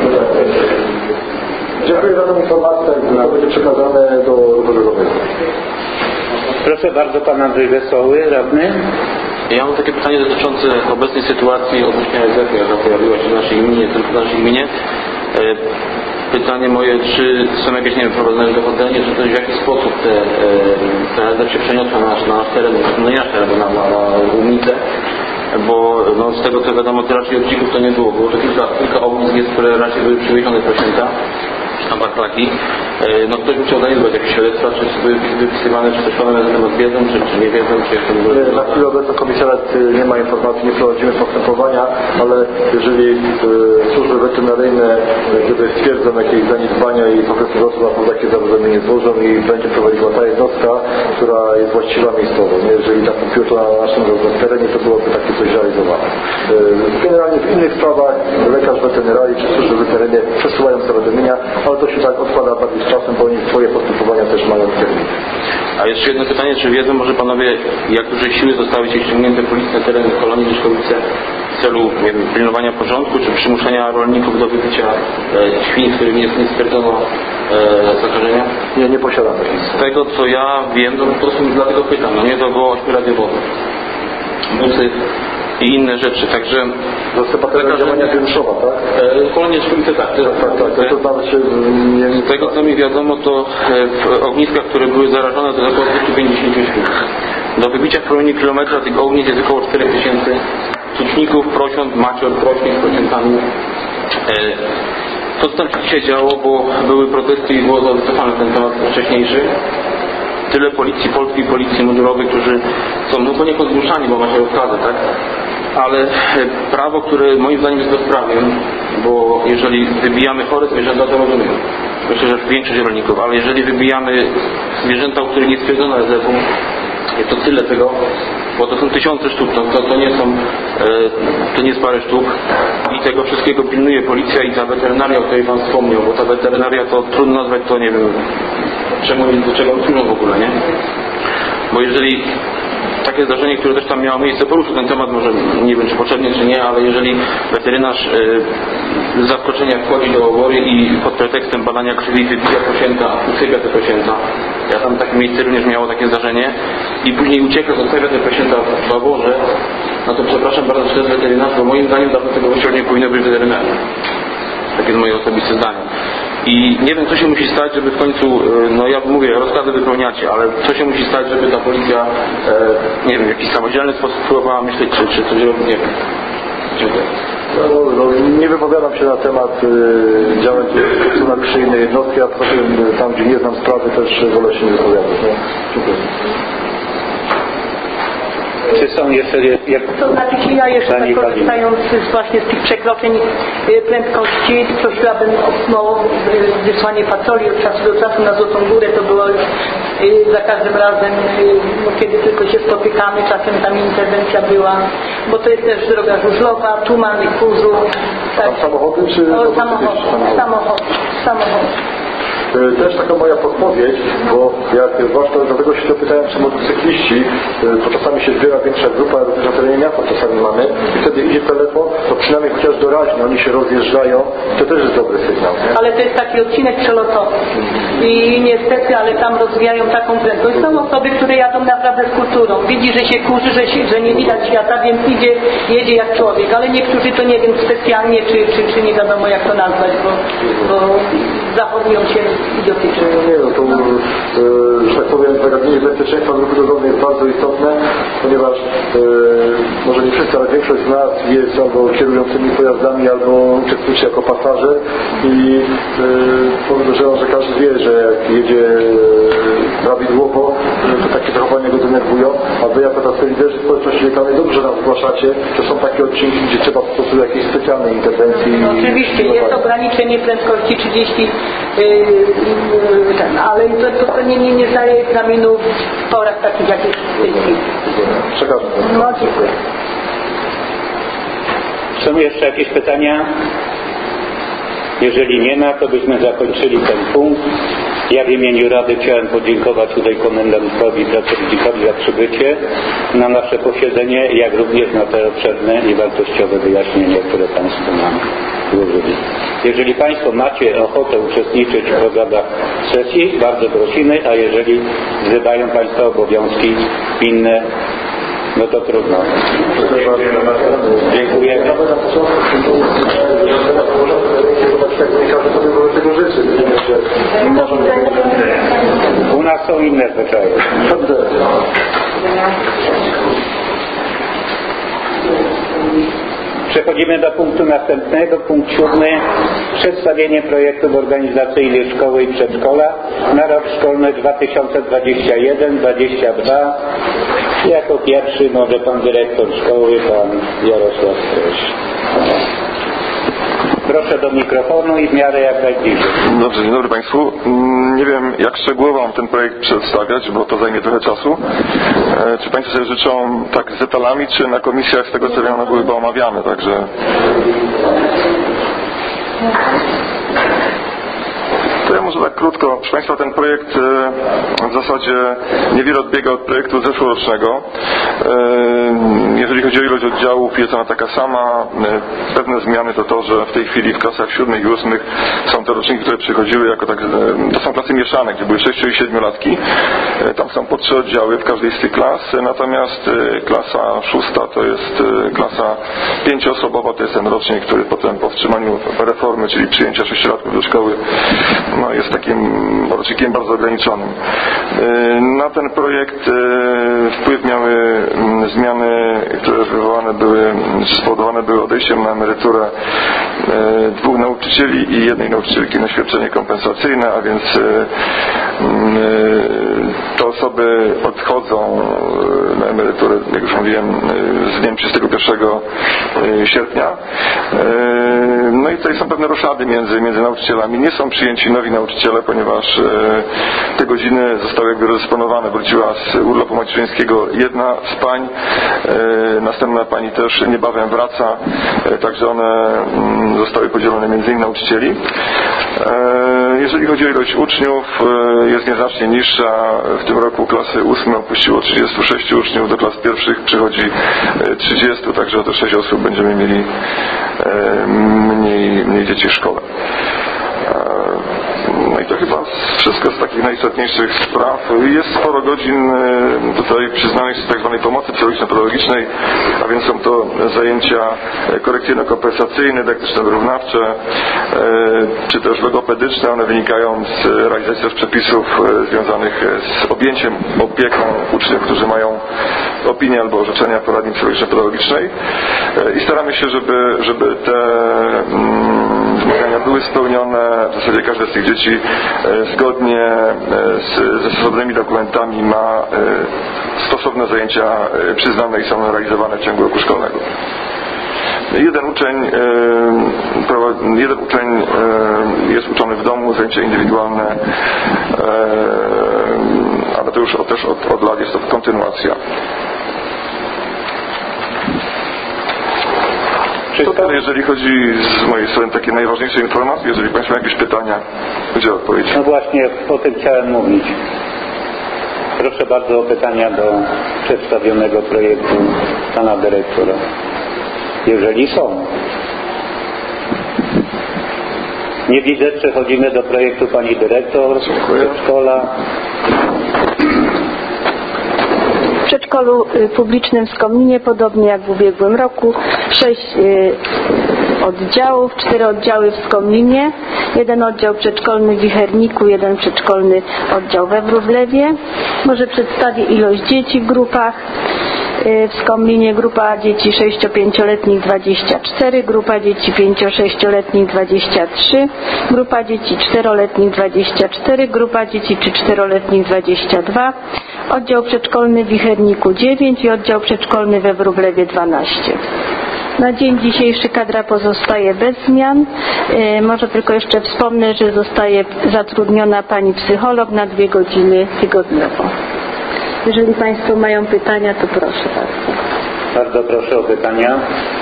Dziękuję za tę informację, to będzie przekazane do ruchu drogowego. Proszę bardzo, pan Andrzej Wesoły, radny. Ja mam takie pytanie dotyczące obecnej sytuacji odnośnie ASF, jaka pojawiła się w naszej gminie, tylko w naszej gminie. Pytanie moje, czy są jakieś, nie wiem, prowadzone dochodzenie, czy też w jaki sposób te ASF się przeniosła na nasz teren, no nie nasz teren, na Łomnicę, bo no, z tego co wiadomo, to raczej odcinków to nie było. Było to kilka ognisk, które raczej były przywiezione do święta, na barklaki. No ktoś by chciał zaniedbać jakieś świadectwa, czy były wypisywane, czy coś panowie na temat wiedzą, czy nie wiedzą, czy jak to w ogóle... Na chwilę obecną komisja nie ma informacji, nie prowadzimy postępowania, ale jeżeli służby weterynaryjne gdyby stwierdzą jakieś zaniedbania i po prostu na takie zawodzenie złożą i będzie prowadziła ta jednostka, która jest właściwa miejscowo. Jeżeli nastąpiło to na naszym terenie, to byłoby takie coś realizowane. Generalnie w innych sprawach lekarz weterynarii czy służby weterynaryjne przesyłają zawiadomienia, ale to się tak odkłada bardziej z czasem, bo oni swoje postępowania też mają termin. A jeszcze jedno pytanie, czy wiedzą może panowie, jak duże siły zostały dzisiaj ściągnięte policji na teren kolonii Rzeszkowice w celu, nie wiem, pilnowania porządku, czy przymuszenia rolników do wybicia świń, z którymi nie stwierdzono zakażenia? Nie posiadam takich. Z tego co ja wiem, to po prostu dlatego pytam, no nie, to było 8 radiowodów, busy i inne rzeczy, także... To jest chyba działania wieruszowa, tak? Kolonie Rzeszkowice, tak. To nawet się nie... Z tego co mi wiadomo, to w ogniskach, które były zarażone, to około 250 świń. Do wybicia w promieniu kilometra tych ognisk jest około 4000 tuczników, prosiąt, macior, prośnik z prosiętami. To co tam się dzisiaj działo, bo były protesty i było wycofany ten temat wcześniejszy. Tyle policji, polskiej policji mundurowej, którzy są no poniekąd zmuszani, bo macie rozkazy, tak? Ale prawo, które moim zdaniem jest bezprawiem, bo jeżeli wybijamy chore zwierzęta, to rozumiem. Myślę, że większość rolników, ale jeżeli wybijamy zwierzęta, u których nie stwierdzono ASF-u, jest to tyle tego, bo to są tysiące sztuk, to nie są, to nie jest parę sztuk i tego wszystkiego pilnuje policja i ta weterynaria, o której Pan wspomniał, bo ta weterynaria to trudno nazwać, to nie wiem, do czego służą w ogóle, nie? Bo jeżeli takie zdarzenie, które też tam miało miejsce, poruszył ten temat, może nie wiem czy potrzebnie czy nie, ale jeżeli weterynarz z zaskoczenia wchodzi do obory i pod pretekstem badania krwi wybija prosięta, usypia te prosięta, ja tam takie miejsce również miało takie zdarzenie i później ucieka, zostawia te prosięta w oborze, no to przepraszam bardzo, czy to jest weterynarz, bo moim zdaniem dawno tego właściwie nie powinno być weterynarza. Takie jest moje osobiste zdanie. I nie wiem, co się musi stać, żeby w końcu, no ja mówię, rozkazy wypełniacie, ale co się musi stać, żeby ta policja, nie wiem, w jakiś samodzielny sposób próbowała myśleć, czy coś robić, nie wiem. Dziękuję. Nie wypowiadam się na temat działań funkcjonariuszy jednostki, a poza tym tam, gdzie nie znam sprawy, też wolę się nie wypowiadać. Dziękuję. Czy są jeszcze... To znaczy, ja jeszcze tak korzystając właśnie z tych przekroczeń prędkości, prosiłabym o wysłanie patroli od czasu do czasu na Złotą Górę. To było już za każdym razem, kiedy tylko się spotykamy, czasem tam interwencja była, bo to jest też droga żużlowa, Tuman i Kurzów. Tak. Samochody czy... Samochody. Też taka moja podpowiedź, bo jak zwłaszcza dlatego się dopytałem, czy motocykliści, to czasami się zbiera większa grupa, również na terenie miasta czasami mamy i wtedy idzie telefon, to przynajmniej chociaż doraźnie oni się rozjeżdżają, to też jest dobry sygnał. Nie? Ale to jest taki odcinek przelotowy i niestety, ale tam rozwijają taką prędkość. Są osoby, które jadą naprawdę z kulturą. Widzi, że się kurzy, że nie widać świata, więc jedzie jak człowiek, ale niektórzy to nie wiem specjalnie, czy nie wiadomo jak to nazwać, bo zachowują się idiotycznie. Nie, no to, że tak powiem, zagadnienie bezpieczeństwa ruchu drogowego jest bardzo istotne, ponieważ może nie wszyscy, ale większość z nas jest albo kierującymi pojazdami, albo uczestniczy jako pasażer i podejrzewam, że każdy wie, że jak jedzie prawidłowo, to takie zachowania go denerwują, a wy jako tacy liderzy społeczności lokalnej dobrze nam zgłaszacie, że są takie odcinki, gdzie trzeba po prostu jakiejś specjalnej interwencji. No, oczywiście, jest ograniczenie prędkości 30 ale to nie zdaje egzaminu w porach takich jak jest w tej chwili. Przekażę. No, dziękuję. Są jeszcze jakieś pytania? Jeżeli nie ma, to byśmy zakończyli ten punkt. Ja w imieniu Rady chciałem podziękować tutaj komendantowi, pracownikowi za przybycie na nasze posiedzenie, jak również na te obszerne i wartościowe wyjaśnienia, które Państwo nam złożyli. Jeżeli Państwo macie ochotę uczestniczyć w programach sesji, bardzo prosimy, a jeżeli zbywają Państwo obowiązki inne, no to trudno. Dziękujemy. U nas są inne zwyczaje. Przechodzimy do punktu następnego, punkt 7. Przedstawienie projektów organizacyjnych szkoły i przedszkola na rok szkolny 2021-2022. Jako pierwszy może pan dyrektor szkoły, pan Jarosław Stryś. Proszę do mikrofonu i w miarę jak najbliżej. Dobrze, dzień dobry Państwu. Nie wiem, jak szczegółowo mam ten projekt przedstawiać, bo to zajmie trochę czasu. Czy Państwo sobie życzą tak z detalami, czy na komisjach z tego co wiem, one były chyba omawiane, także... To ja może tak krótko. Proszę Państwa, ten projekt w zasadzie niewiele odbiega od projektu zeszłorocznego. Jeżeli chodzi o ilość oddziałów, jest ona taka sama. Pewne zmiany to, że w tej chwili w klasach 7 i 8 są te roczniki, które przychodziły jako tak, to są klasy mieszane, gdzie były 6 i 7-latki. Tam są po 3 oddziały w każdej z tych klas, natomiast klasa 6 to jest klasa 5-osobowa, to jest ten rocznik, który potem po wstrzymaniu reformy, czyli przyjęcia 6-latków do szkoły, no jest takim rocznikiem bardzo ograniczonym. Na ten projekt wpływ miały zmiany, które spowodowane były odejściem na emeryturę 2 nauczycieli i 1 nauczycielki na świadczenie kompensacyjne, a więc te osoby odchodzą na emeryturę, jak już mówiłem, z dniem 31 sierpnia. No i tutaj są pewne roszady między nauczycielami. Nie są przyjęci nowi nauczyciele, ponieważ te godziny zostały jakby rozdysponowane. Wróciła z urlopu macierzyńskiego jedna z pań, następna pani też niebawem wraca, także one zostały podzielone między innymi nauczycieli. Jeżeli chodzi o ilość uczniów, jest nieznacznie niższa. W tym roku klasy 8 opuściło 36 uczniów, do klas pierwszych przychodzi 30, także o te 6 osób będziemy mieli mniej dzieci w szkole. No i to chyba wszystko z takich najistotniejszych spraw. Jest sporo godzin tutaj przyznanych z tak zwanej pomocy psychologiczno-pedagogicznej, a więc są to zajęcia korekcyjno-kompensacyjne, dydaktyczno-wyrównawcze, czy też logopedyczne. One wynikają z realizacji przepisów związanych z objęciem opieką uczniów, którzy mają opinii albo orzeczenia poradni psychologiczno-pedagogicznej i staramy się, żeby te wymagania były spełnione. W zasadzie każde z tych dzieci zgodnie ze stosownymi dokumentami ma stosowne zajęcia przyznane i są realizowane w ciągu roku szkolnego. Jeden uczeń jest uczony w domu, zajęcia indywidualne, ale to już też od lat jest to kontynuacja. To tyle, jeżeli chodzi z mojej strony takie najważniejsze informacje. Jeżeli Państwo mają jakieś pytania, będzie odpowiedź. No właśnie o tym chciałem mówić. Proszę bardzo o pytania do przedstawionego projektu pana dyrektora. Jeżeli są. Nie widzę, przechodzimy do projektu pani dyrektor, przedszkola. W przedszkolu publicznym w Skomlinie, podobnie jak w ubiegłym roku, 6 oddziałów, 4 oddziały w Skomlinie, 1 oddział przedszkolny w Wicherniku, 1 przedszkolny oddział we Wróblewie. Może przedstawię ilość dzieci w grupach. W Skomlinie grupa dzieci 6-5-letnich 24, grupa dzieci 5-6-letnich 23, grupa dzieci 4-letnich 24, grupa dzieci 3-4-letnich 22, oddział przedszkolny w Wicherniku 9 i oddział przedszkolny we Wróblewie 12. Na dzień dzisiejszy kadra pozostaje bez zmian. Może tylko jeszcze wspomnę, że zostaje zatrudniona pani psycholog na 2 godziny tygodniowo. Jeżeli Państwo mają pytania, to proszę bardzo. Bardzo proszę o pytania.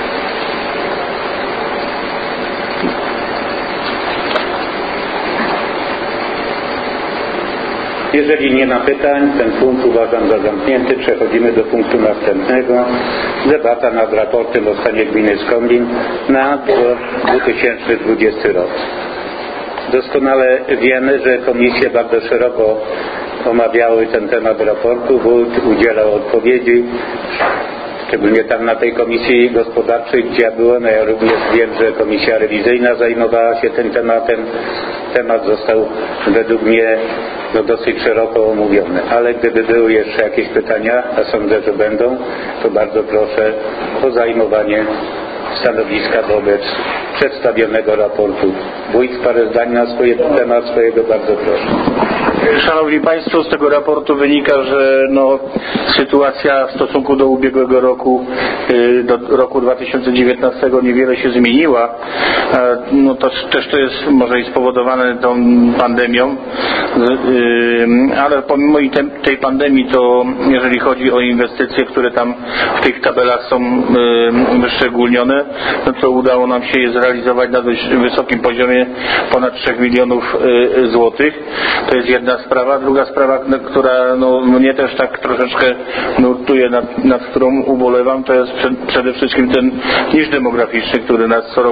Jeżeli nie ma pytań, ten punkt uważam za zamknięty. Przechodzimy do punktu następnego. Debata nad raportem o stanie gminy Skomlin na 2020 rok. Doskonale wiemy, że komisje bardzo szeroko omawiały ten temat raportu. Wójt udzielał odpowiedzi, szczególnie tam na tej komisji gospodarczej, gdzie ja byłem. Ja również wiem, że komisja rewizyjna zajmowała się tym tematem. Temat został według mnie dosyć szeroko omówiony. Ale gdyby były jeszcze jakieś pytania, a sądzę, że będą, to bardzo proszę o zajmowanie stanowiska wobec przedstawionego raportu. Wójt, parę zdań na temat swojego, bardzo proszę. Szanowni Państwo, z tego raportu wynika, że sytuacja w stosunku do ubiegłego roku, do roku 2019 niewiele się zmieniła. To jest może i spowodowane tą pandemią, ale pomimo tej pandemii, to jeżeli chodzi o inwestycje, które tam w tych tabelach są wyszczególnione, to udało nam się je zrealizować na dość wysokim poziomie, ponad 3 milionów złotych. To jest jedna sprawa. Druga sprawa, która mnie też tak troszeczkę nurtuje, nad którą ubolewam, to jest przede wszystkim ten niż demograficzny, który nam co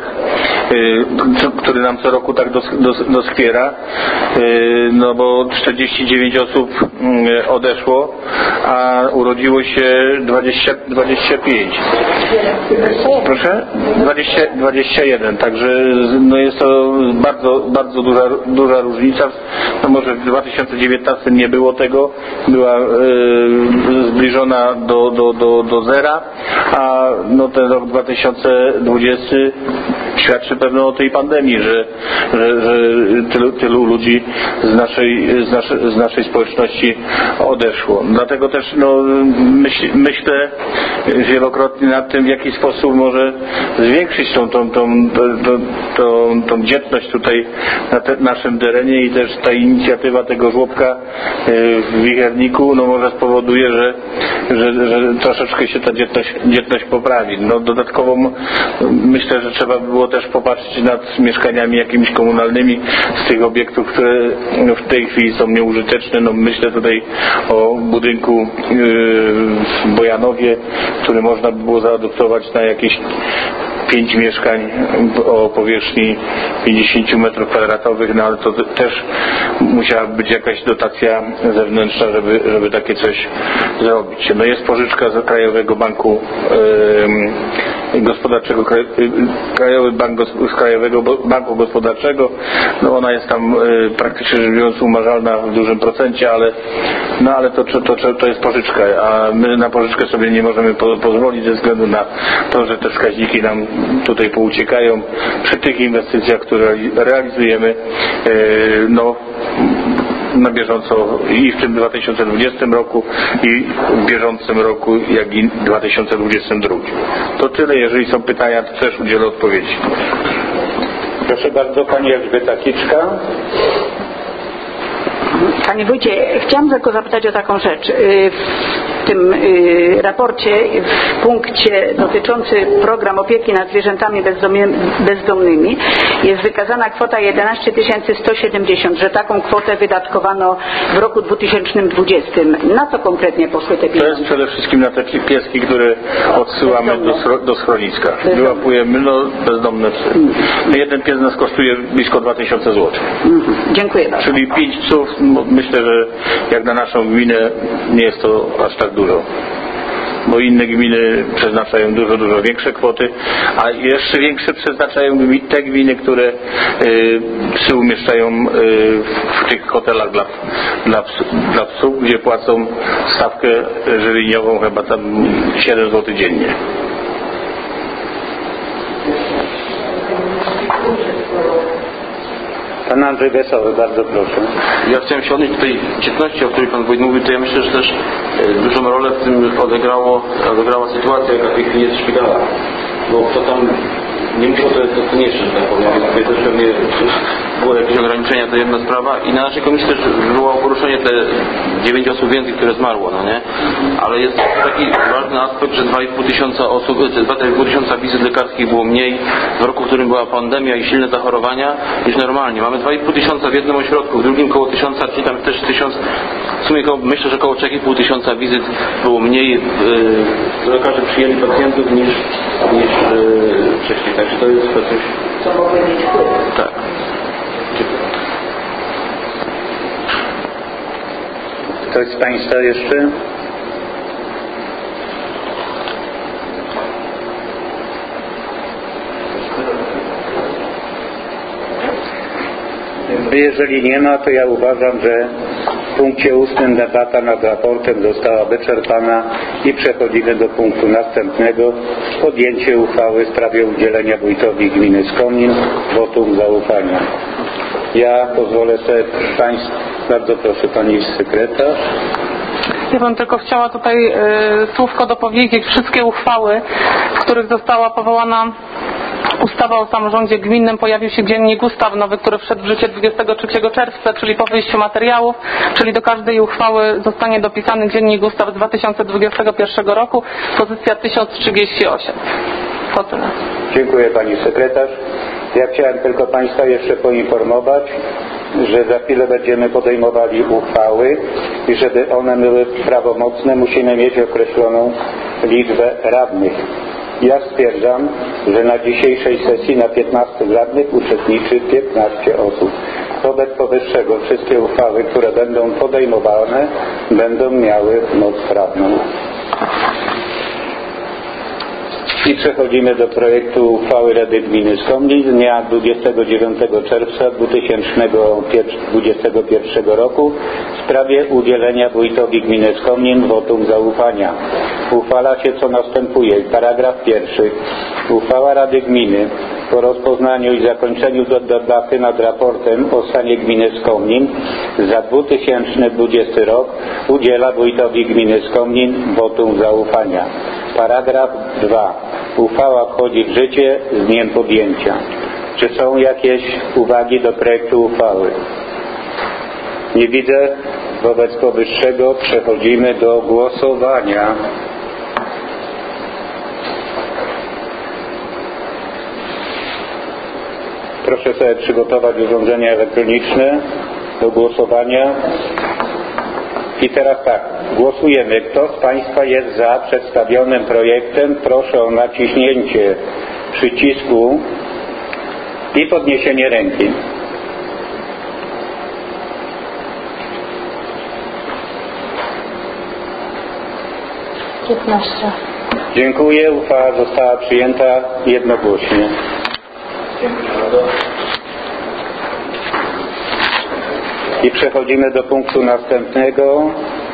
roku tak doskwiera, bo 49 osób odeszło, a urodziło się 25. Proszę? 21, także jest to bardzo duża różnica. Może w 2019 nie było tego, była zbliżona do zera, a ten rok 2020 świadczy pewno o tej pandemii, że tylu ludzi z naszej społeczności odeszło. Dlatego też myślę wielokrotnie nad tym, w jaki sposób może zwiększyć tą dzietność tutaj na naszym terenie, i też ta inicjatywa tego żłobka w Wicherniku może spowoduje, że troszeczkę się ta dzietność poprawi. Dodatkowo myślę, że trzeba by było też popatrzeć nad mieszkaniami jakimiś komunalnymi z tych obiektów, które w tej chwili są nieużyteczne. Myślę tutaj o budynku w Bojanowie, który można by było zaadoptować na jakieś 5 mieszkań o powierzchni 50 m2, ale to też musiałaby być jakaś dotacja zewnętrzna, żeby takie coś zrobić. Jest pożyczka z Krajowego Banku Gospodarczego, Krajowy Bank z Krajowego Banku Gospodarczego. No ona jest tam praktycznie rzecz biorąc umarzalna w dużym procencie, ale to jest pożyczka, a my na pożyczkę sobie nie możemy pozwolić ze względu na to, że te wskaźniki nam tutaj pouciekają przy tych inwestycjach, które realizujemy na bieżąco i w tym 2020 roku i w bieżącym roku, jak i 2022. To tyle. Jeżeli są pytania, to też udzielę odpowiedzi. Proszę bardzo, pani Elżbieta Kiczka. Panie wójcie, chciałam tylko zapytać o taką rzecz. W tym raporcie, w punkcie dotyczący program opieki nad zwierzętami bezdomnymi jest wykazana kwota 11 170, że taką kwotę wydatkowano w roku 2020. Na co konkretnie poszły te pieniądze? To jest przede wszystkim na te pieski, które odsyłamy do schroniska. Wyłapujemy bezdomne psy. Jeden pies nas kosztuje blisko 2000 zł. Dziękuję bardzo. Czyli 5 psów, myślę, że jak na naszą gminę nie jest to aż tak dużo. Bo inne gminy przeznaczają dużo większe kwoty, a jeszcze większe przeznaczają te gminy, które psy umieszczają w tych hotelach dla psów, gdzie płacą stawkę żywilniową chyba tam 7 zł dziennie. Pan Andrzej Wesoły, bardzo proszę. Ja chciałem się odnieść do tej dzietności, o której Pan wójt mówił. To ja myślę, że też dużą rolę w tym odegrała sytuacja, jaka w tej chwili jest w szpitalach. Bo kto tam nie musiał, to nie jeszcze, tak powiem. Tutaj też pewnie było jakieś ograniczenia, to jedna sprawa. I na naszej komisji też było poruszenie te 9 osób więcej, które zmarło, no nie? Ale jest taki ważny aspekt, że 2,5 tysiąca osób, 2,5 tysiąca wizyt lekarskich było mniej w roku, w którym była pandemia i silne zachorowania niż normalnie. Mamy 2,5 tysiąca w jednym ośrodku, w drugim koło 1000, czyli tam też 1000, w sumie myślę, że około 3,5 tysiąca wizyt było mniej, lekarze przyjęli pacjentów niż wcześniej. Także to jest coś, co mogło mieć wpływ. Tak. Ktoś z Państwa jeszcze? Jeżeli nie ma, to ja uważam, że w punkcie 8 debata nad raportem została wyczerpana i przechodzimy do punktu następnego. Podjęcie uchwały w sprawie udzielenia wójtowi gminy Skomin wotum zaufania. Ja pozwolę sobie Państwu, bardzo proszę Pani sekretarz. Ja bym tylko chciała tutaj słówko dopowiedzieć. Wszystkie uchwały, w których została powołana ustawa o samorządzie gminnym, pojawił się dziennik ustaw nowy, który wszedł w życie 23 czerwca, czyli po wyjściu materiałów, czyli do każdej uchwały zostanie dopisany dziennik ustaw z 2021 roku, pozycja 1038. To tyle. Dziękuję Pani sekretarz. Ja chciałem tylko Państwa jeszcze poinformować, że za chwilę będziemy podejmowali uchwały i żeby one były prawomocne, musimy mieć określoną liczbę radnych. Ja stwierdzam, że na dzisiejszej sesji na 15 radnych uczestniczy 15 osób. Wobec powyższego wszystkie uchwały, które będą podejmowane, będą miały moc prawną. I przechodzimy do projektu uchwały Rady Gminy Skomlin z dnia 29 czerwca 2021 roku w sprawie udzielenia wójtowi gminy Skomlin wotum zaufania. Uchwala się co następuje. Paragraf 1. Uchwała Rady Gminy po rozpoznaniu i zakończeniu debaty nad raportem o stanie gminy Skomlin za 2020 rok udziela wójtowi gminy Skomlin wotum zaufania. Paragraf 2. Uchwała wchodzi w życie z dniem podjęcia. Czy są jakieś uwagi do projektu uchwały? Nie widzę. Wobec powyższego przechodzimy do głosowania. Proszę sobie przygotować urządzenia elektroniczne do głosowania. I teraz tak, głosujemy. Kto z Państwa jest za przedstawionym projektem? Proszę o naciśnięcie przycisku i podniesienie ręki. Dziękuję. Uchwała została przyjęta jednogłośnie. I przechodzimy do punktu następnego.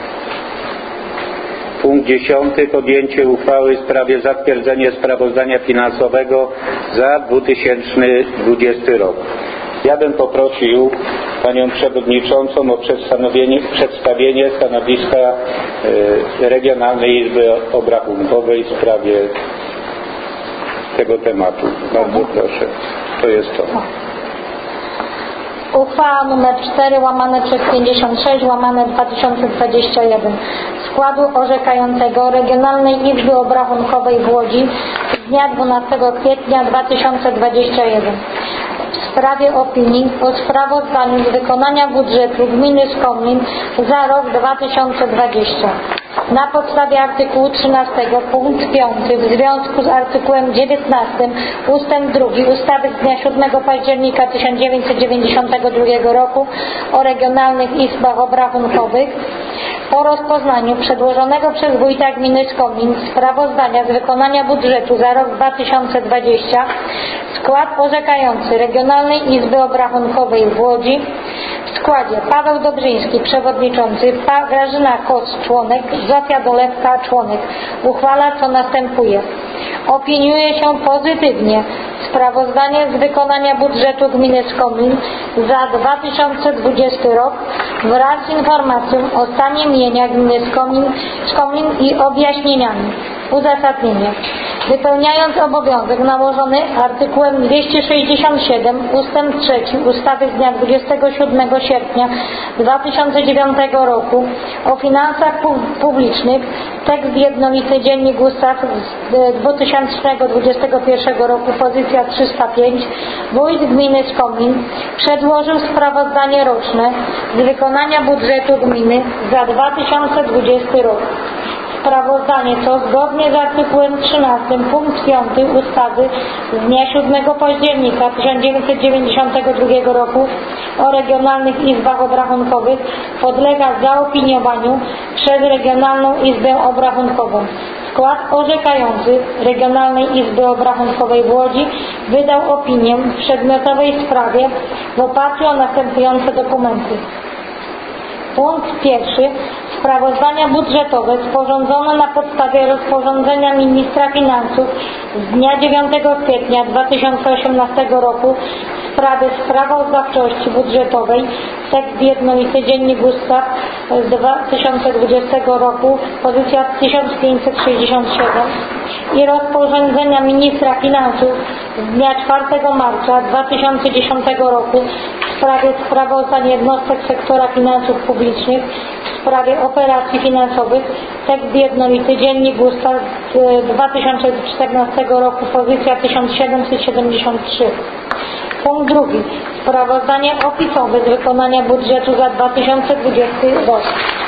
Punkt 10. Podjęcie uchwały w sprawie zatwierdzenia sprawozdania finansowego za 2020 rok. Ja bym poprosił Panią Przewodniczącą o przedstawienie stanowiska Regionalnej Izby Obrachunkowej w sprawie tego tematu. Bardzo proszę. To jest to. Uchwała nr 4/56/2021 składu orzekającego Regionalnej Izby Obrachunkowej w Łodzi z dnia 12 kwietnia 2021 w sprawie opinii o sprawozdaniu z wykonania budżetu gminy Skomlin za rok 2020. Na podstawie artykułu 13 punkt 5 w związku z artykułem 19 ustęp 2 ustawy z dnia 7 października 1992 roku o regionalnych izbach obrachunkowych po rozpoznaniu przedłożonego przez wójta gminy Skomlin sprawozdania z wykonania budżetu za rok 2020 skład orzekający Regionalnej Izby Obrachunkowej w Łodzi w składzie Paweł Dobrzyński, przewodniczący, Grażyna Kos, członek, Zofia Dolewka, członek. Uchwala, co następuje. Opiniuje się pozytywnie sprawozdanie z wykonania budżetu gminy Skomlin za 2020 rok wraz z informacją o stanie mienia gminy Skomlin i objaśnieniami. Uzasadnienie. Wypełniając obowiązek nałożony artykułem 267 ustęp 3 ustawy z dnia 27 sierpnia 2009 roku o finansach publicznych, tekst jednolity Dziennik Ustaw z 2021 roku, pozycja 305, wójt gminy Skomlin przedłożył sprawozdanie roczne z wykonania budżetu gminy za 2020 rok. Sprawozdanie to zgodnie z artykułem 13 punkt 5 ustawy z dnia 7 października 1992 roku o regionalnych izbach obrachunkowych podlega zaopiniowaniu przez Regionalną Izbę Obrachunkową. Skład orzekający Regionalnej Izby Obrachunkowej w Łodzi wydał opinię w przedmiotowej sprawie w oparciu o następujące dokumenty. Punkt 1. Sprawozdania budżetowe sporządzone na podstawie rozporządzenia Ministra Finansów z dnia 9 kwietnia 2018 roku w sprawie sprawozdawczości budżetowej, tekst jednolity Dziennik Ustaw z 2020 roku, pozycja 1567 i rozporządzenia Ministra Finansów z dnia 4 marca 2010 roku w sprawie sprawozdań jednostek sektora finansów publicznych w sprawie operacji finansowych, tekst jednolity Dziennik Ustaw z 2014 roku, pozycja 1773. Punkt 2. Sprawozdanie opisowe z wykonania budżetu za 2020 rok.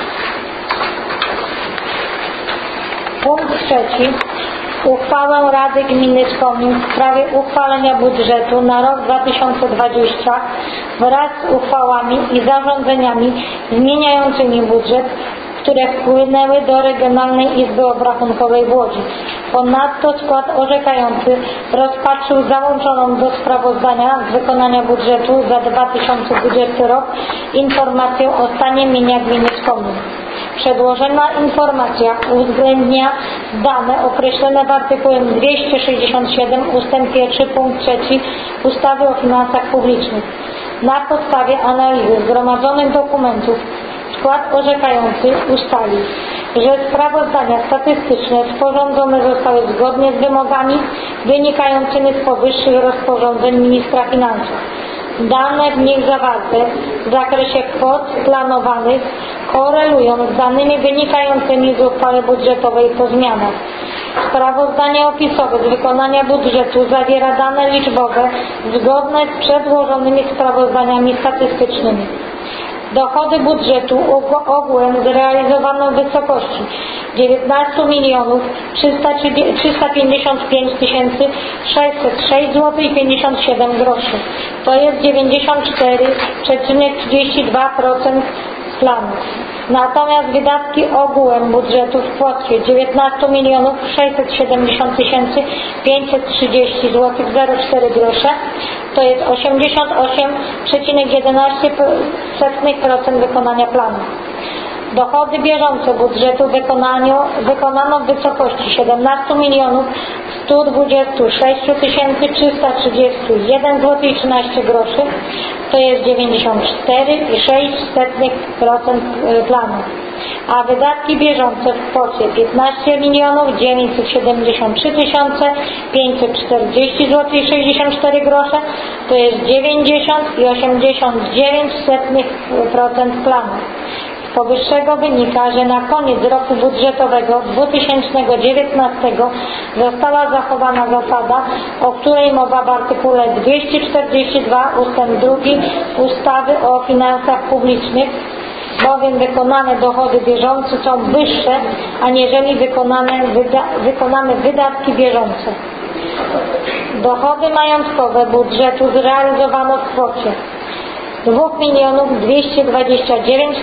Punkt 3. Uchwałę Rady Gminy Skomlin w sprawie uchwalenia budżetu na rok 2020 wraz z uchwałami i zarządzeniami zmieniającymi budżet, które wpłynęły do Regionalnej Izby Obrachunkowej w Łodzi. Ponadto skład orzekający rozpatrzył załączoną do sprawozdania z wykonania budżetu za 2020 rok informację o stanie mienia gminy Skomlin. Przedłożona informacja uwzględnia dane określone w artykułem 267 ustęp 1 punkt 3 ustawy o finansach publicznych. Na podstawie analizy zgromadzonych dokumentów skład orzekający ustalił, że sprawozdania statystyczne sporządzone zostały zgodnie z wymogami wynikającymi z powyższych rozporządzeń Ministra Finansów. Dane w nich zawarte w zakresie kwot planowanych korelują z danymi wynikającymi z uchwały budżetowej po zmianach. Sprawozdanie opisowe z wykonania budżetu zawiera dane liczbowe zgodne z przedłożonymi sprawozdaniami statystycznymi. Dochody budżetu ogółem zrealizowano w wysokości 19 355 606 zł i 57 groszy. To jest 94,32% planu. Natomiast wydatki ogółem budżetu w kwocie 19 670 530 zł 04 grosze to jest 88,11% wykonania planu. Dochody bieżące budżetu wykonano w wysokości 17 126 331 zł 13 groszy, to jest 94,6% planu. A wydatki bieżące w kwocie 15 973 540 zł 64 grosze, to jest 90,89% planu. Z powyższego wynika, że na koniec roku budżetowego 2019 została zachowana zasada, o której mowa w artykule 242 ustęp 2 ustawy o finansach publicznych, bowiem wykonane dochody bieżące są wyższe, aniżeli wykonane wydatki bieżące. Dochody majątkowe budżetu zrealizowano w kwocie 2 229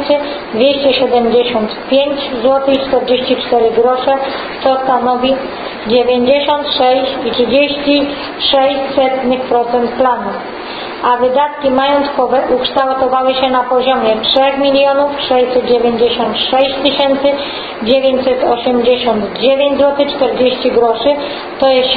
275 zł 44 grosze, co stanowi 96,36% planu. A wydatki majątkowe ukształtowały się na poziomie 3 696 989 zł 40 groszy, to jest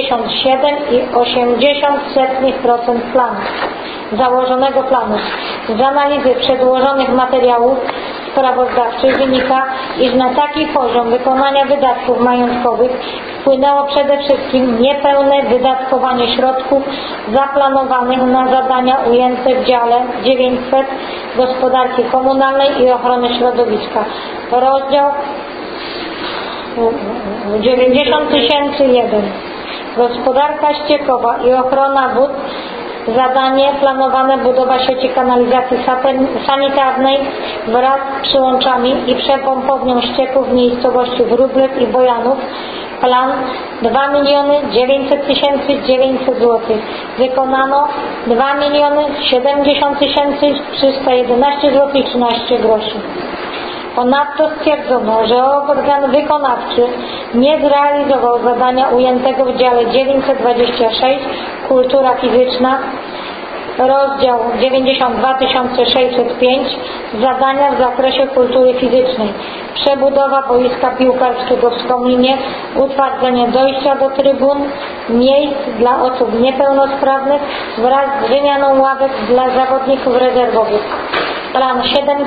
77,80% planu. Założonego planu. Z analizy przedłożonych materiałów sprawozdawczych wynika, iż na taki poziom wykonania wydatków majątkowych wpłynęło przede wszystkim niepełne wydatkowanie środków zaplanowanych na zadania ujęte w dziale 900 Gospodarki Komunalnej i Ochrony Środowiska. Rozdział 90 001 Gospodarka ściekowa i ochrona wód. Zadanie planowane budowa sieci kanalizacji sanitarnej wraz z przyłączami i przepompownią ścieków w miejscowości Wróblew i Bojanów. Plan 2 900 900 zł. Wykonano 2 070 311 zł 13 groszy. Ponadto stwierdzono, że organ wykonawczy nie zrealizował zadania ujętego w dziale 926 Kultura fizyczna, rozdział 92 605 zadania w zakresie kultury fizycznej. Przebudowa boiska piłkarskiego w Skomlinie, utwardzenie dojścia do trybun, miejsc dla osób niepełnosprawnych wraz z wymianą ławek dla zawodników rezerwowych. Plan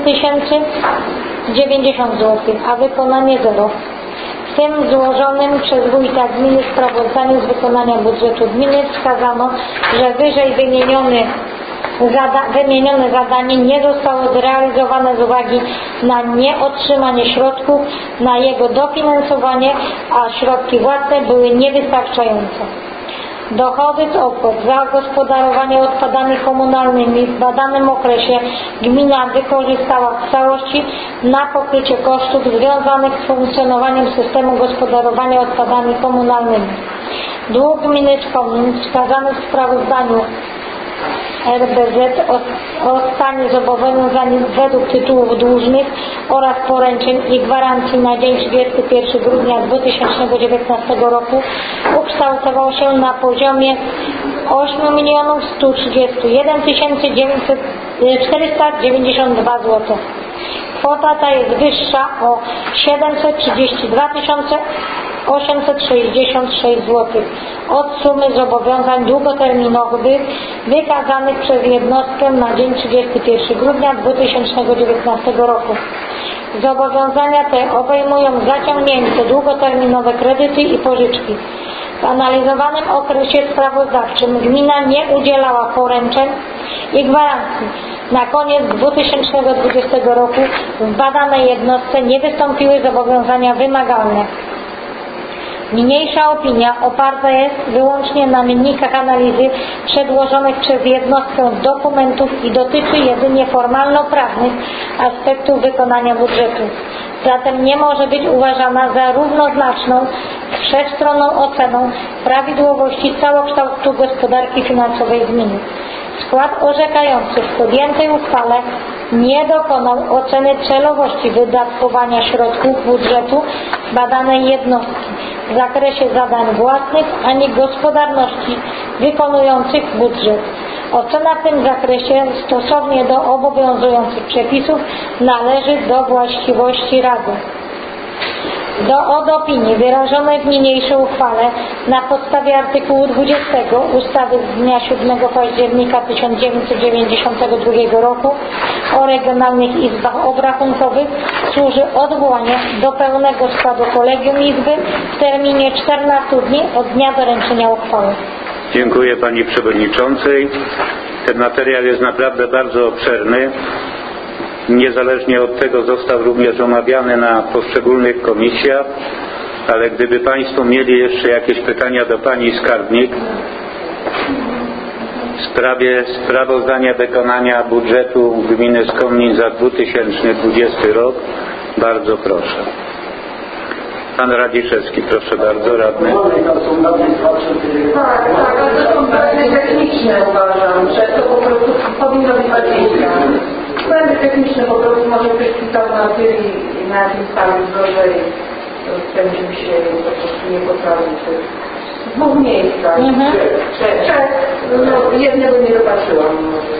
7090 zł, a wykonanie 0. W tym złożonym przez wójta gminy sprawozdaniu z wykonania budżetu gminy wskazano, że wyżej wymienione zadanie nie zostało zrealizowane z uwagi na nieotrzymanie środków na jego dofinansowanie, a środki własne były niewystarczające. Dochody z opłat za gospodarowanie odpadami komunalnymi w badanym okresie gmina wykorzystała w całości na pokrycie kosztów związanych z funkcjonowaniem systemu gospodarowania odpadami komunalnymi. Dług gminy Skomlin wskazany w sprawozdaniu RBZ o stanie zobowiązań według tytułów dłużnych oraz poręczeń i gwarancji na dzień 31 grudnia 2019 roku ukształtował się na poziomie 8 131 492 zł. Kwota ta jest wyższa o 732 866 zł od sumy zobowiązań długoterminowych wykazanych przez jednostkę na dzień 31 grudnia 2019 roku. Zobowiązania te obejmują zaciągnięte długoterminowe kredyty i pożyczki. W analizowanym okresie sprawozdawczym gmina nie udzielała poręczeń i gwarancji. Na koniec 2020 roku w badanej jednostce nie wystąpiły zobowiązania wymagalne. Niniejsza opinia oparta jest wyłącznie na wynikach analizy przedłożonych przez jednostkę dokumentów i dotyczy jedynie formalno-prawnych aspektów wykonania budżetu. Zatem nie może być uważana za równoznaczną, wszechstronną oceną prawidłowości całokształtu gospodarki finansowej gminy. Skład orzekający w podjętej uchwale nie dokonał oceny celowości wydatkowania środków budżetu badanej jednostki w zakresie zadań własnych ani gospodarności wykonujących budżet. Ocena w tym zakresie stosownie do obowiązujących przepisów należy do właściwości Rady. Od opinii wyrażonej w niniejszej uchwale na podstawie artykułu 20 ustawy z dnia 7 października 1992 roku o regionalnych izbach obrachunkowych służy odwołanie do pełnego składu kolegium izby w terminie 14 dni od dnia doręczenia uchwały. Dziękuję Pani Przewodniczącej. Ten materiał jest naprawdę bardzo obszerny. Niezależnie od tego został również omawiany na poszczególnych komisjach, ale gdyby Państwo mieli jeszcze jakieś pytania do Pani Skarbnik w sprawie sprawozdania wykonania budżetu gminy Skomlin za 2020 rok, bardzo proszę. Pan Radziszewski, proszę bardzo, radny. Tak, ale to są błędy techniczne, uważam, że to po prostu powinno być 20. Błędy techniczne po prostu może ktoś pisał na tyle i na jakimś stanie drożej, ten żeby się po prostu nie poprawił w dwóch miejscach. Trzech, no jednego nie zobaczyłam.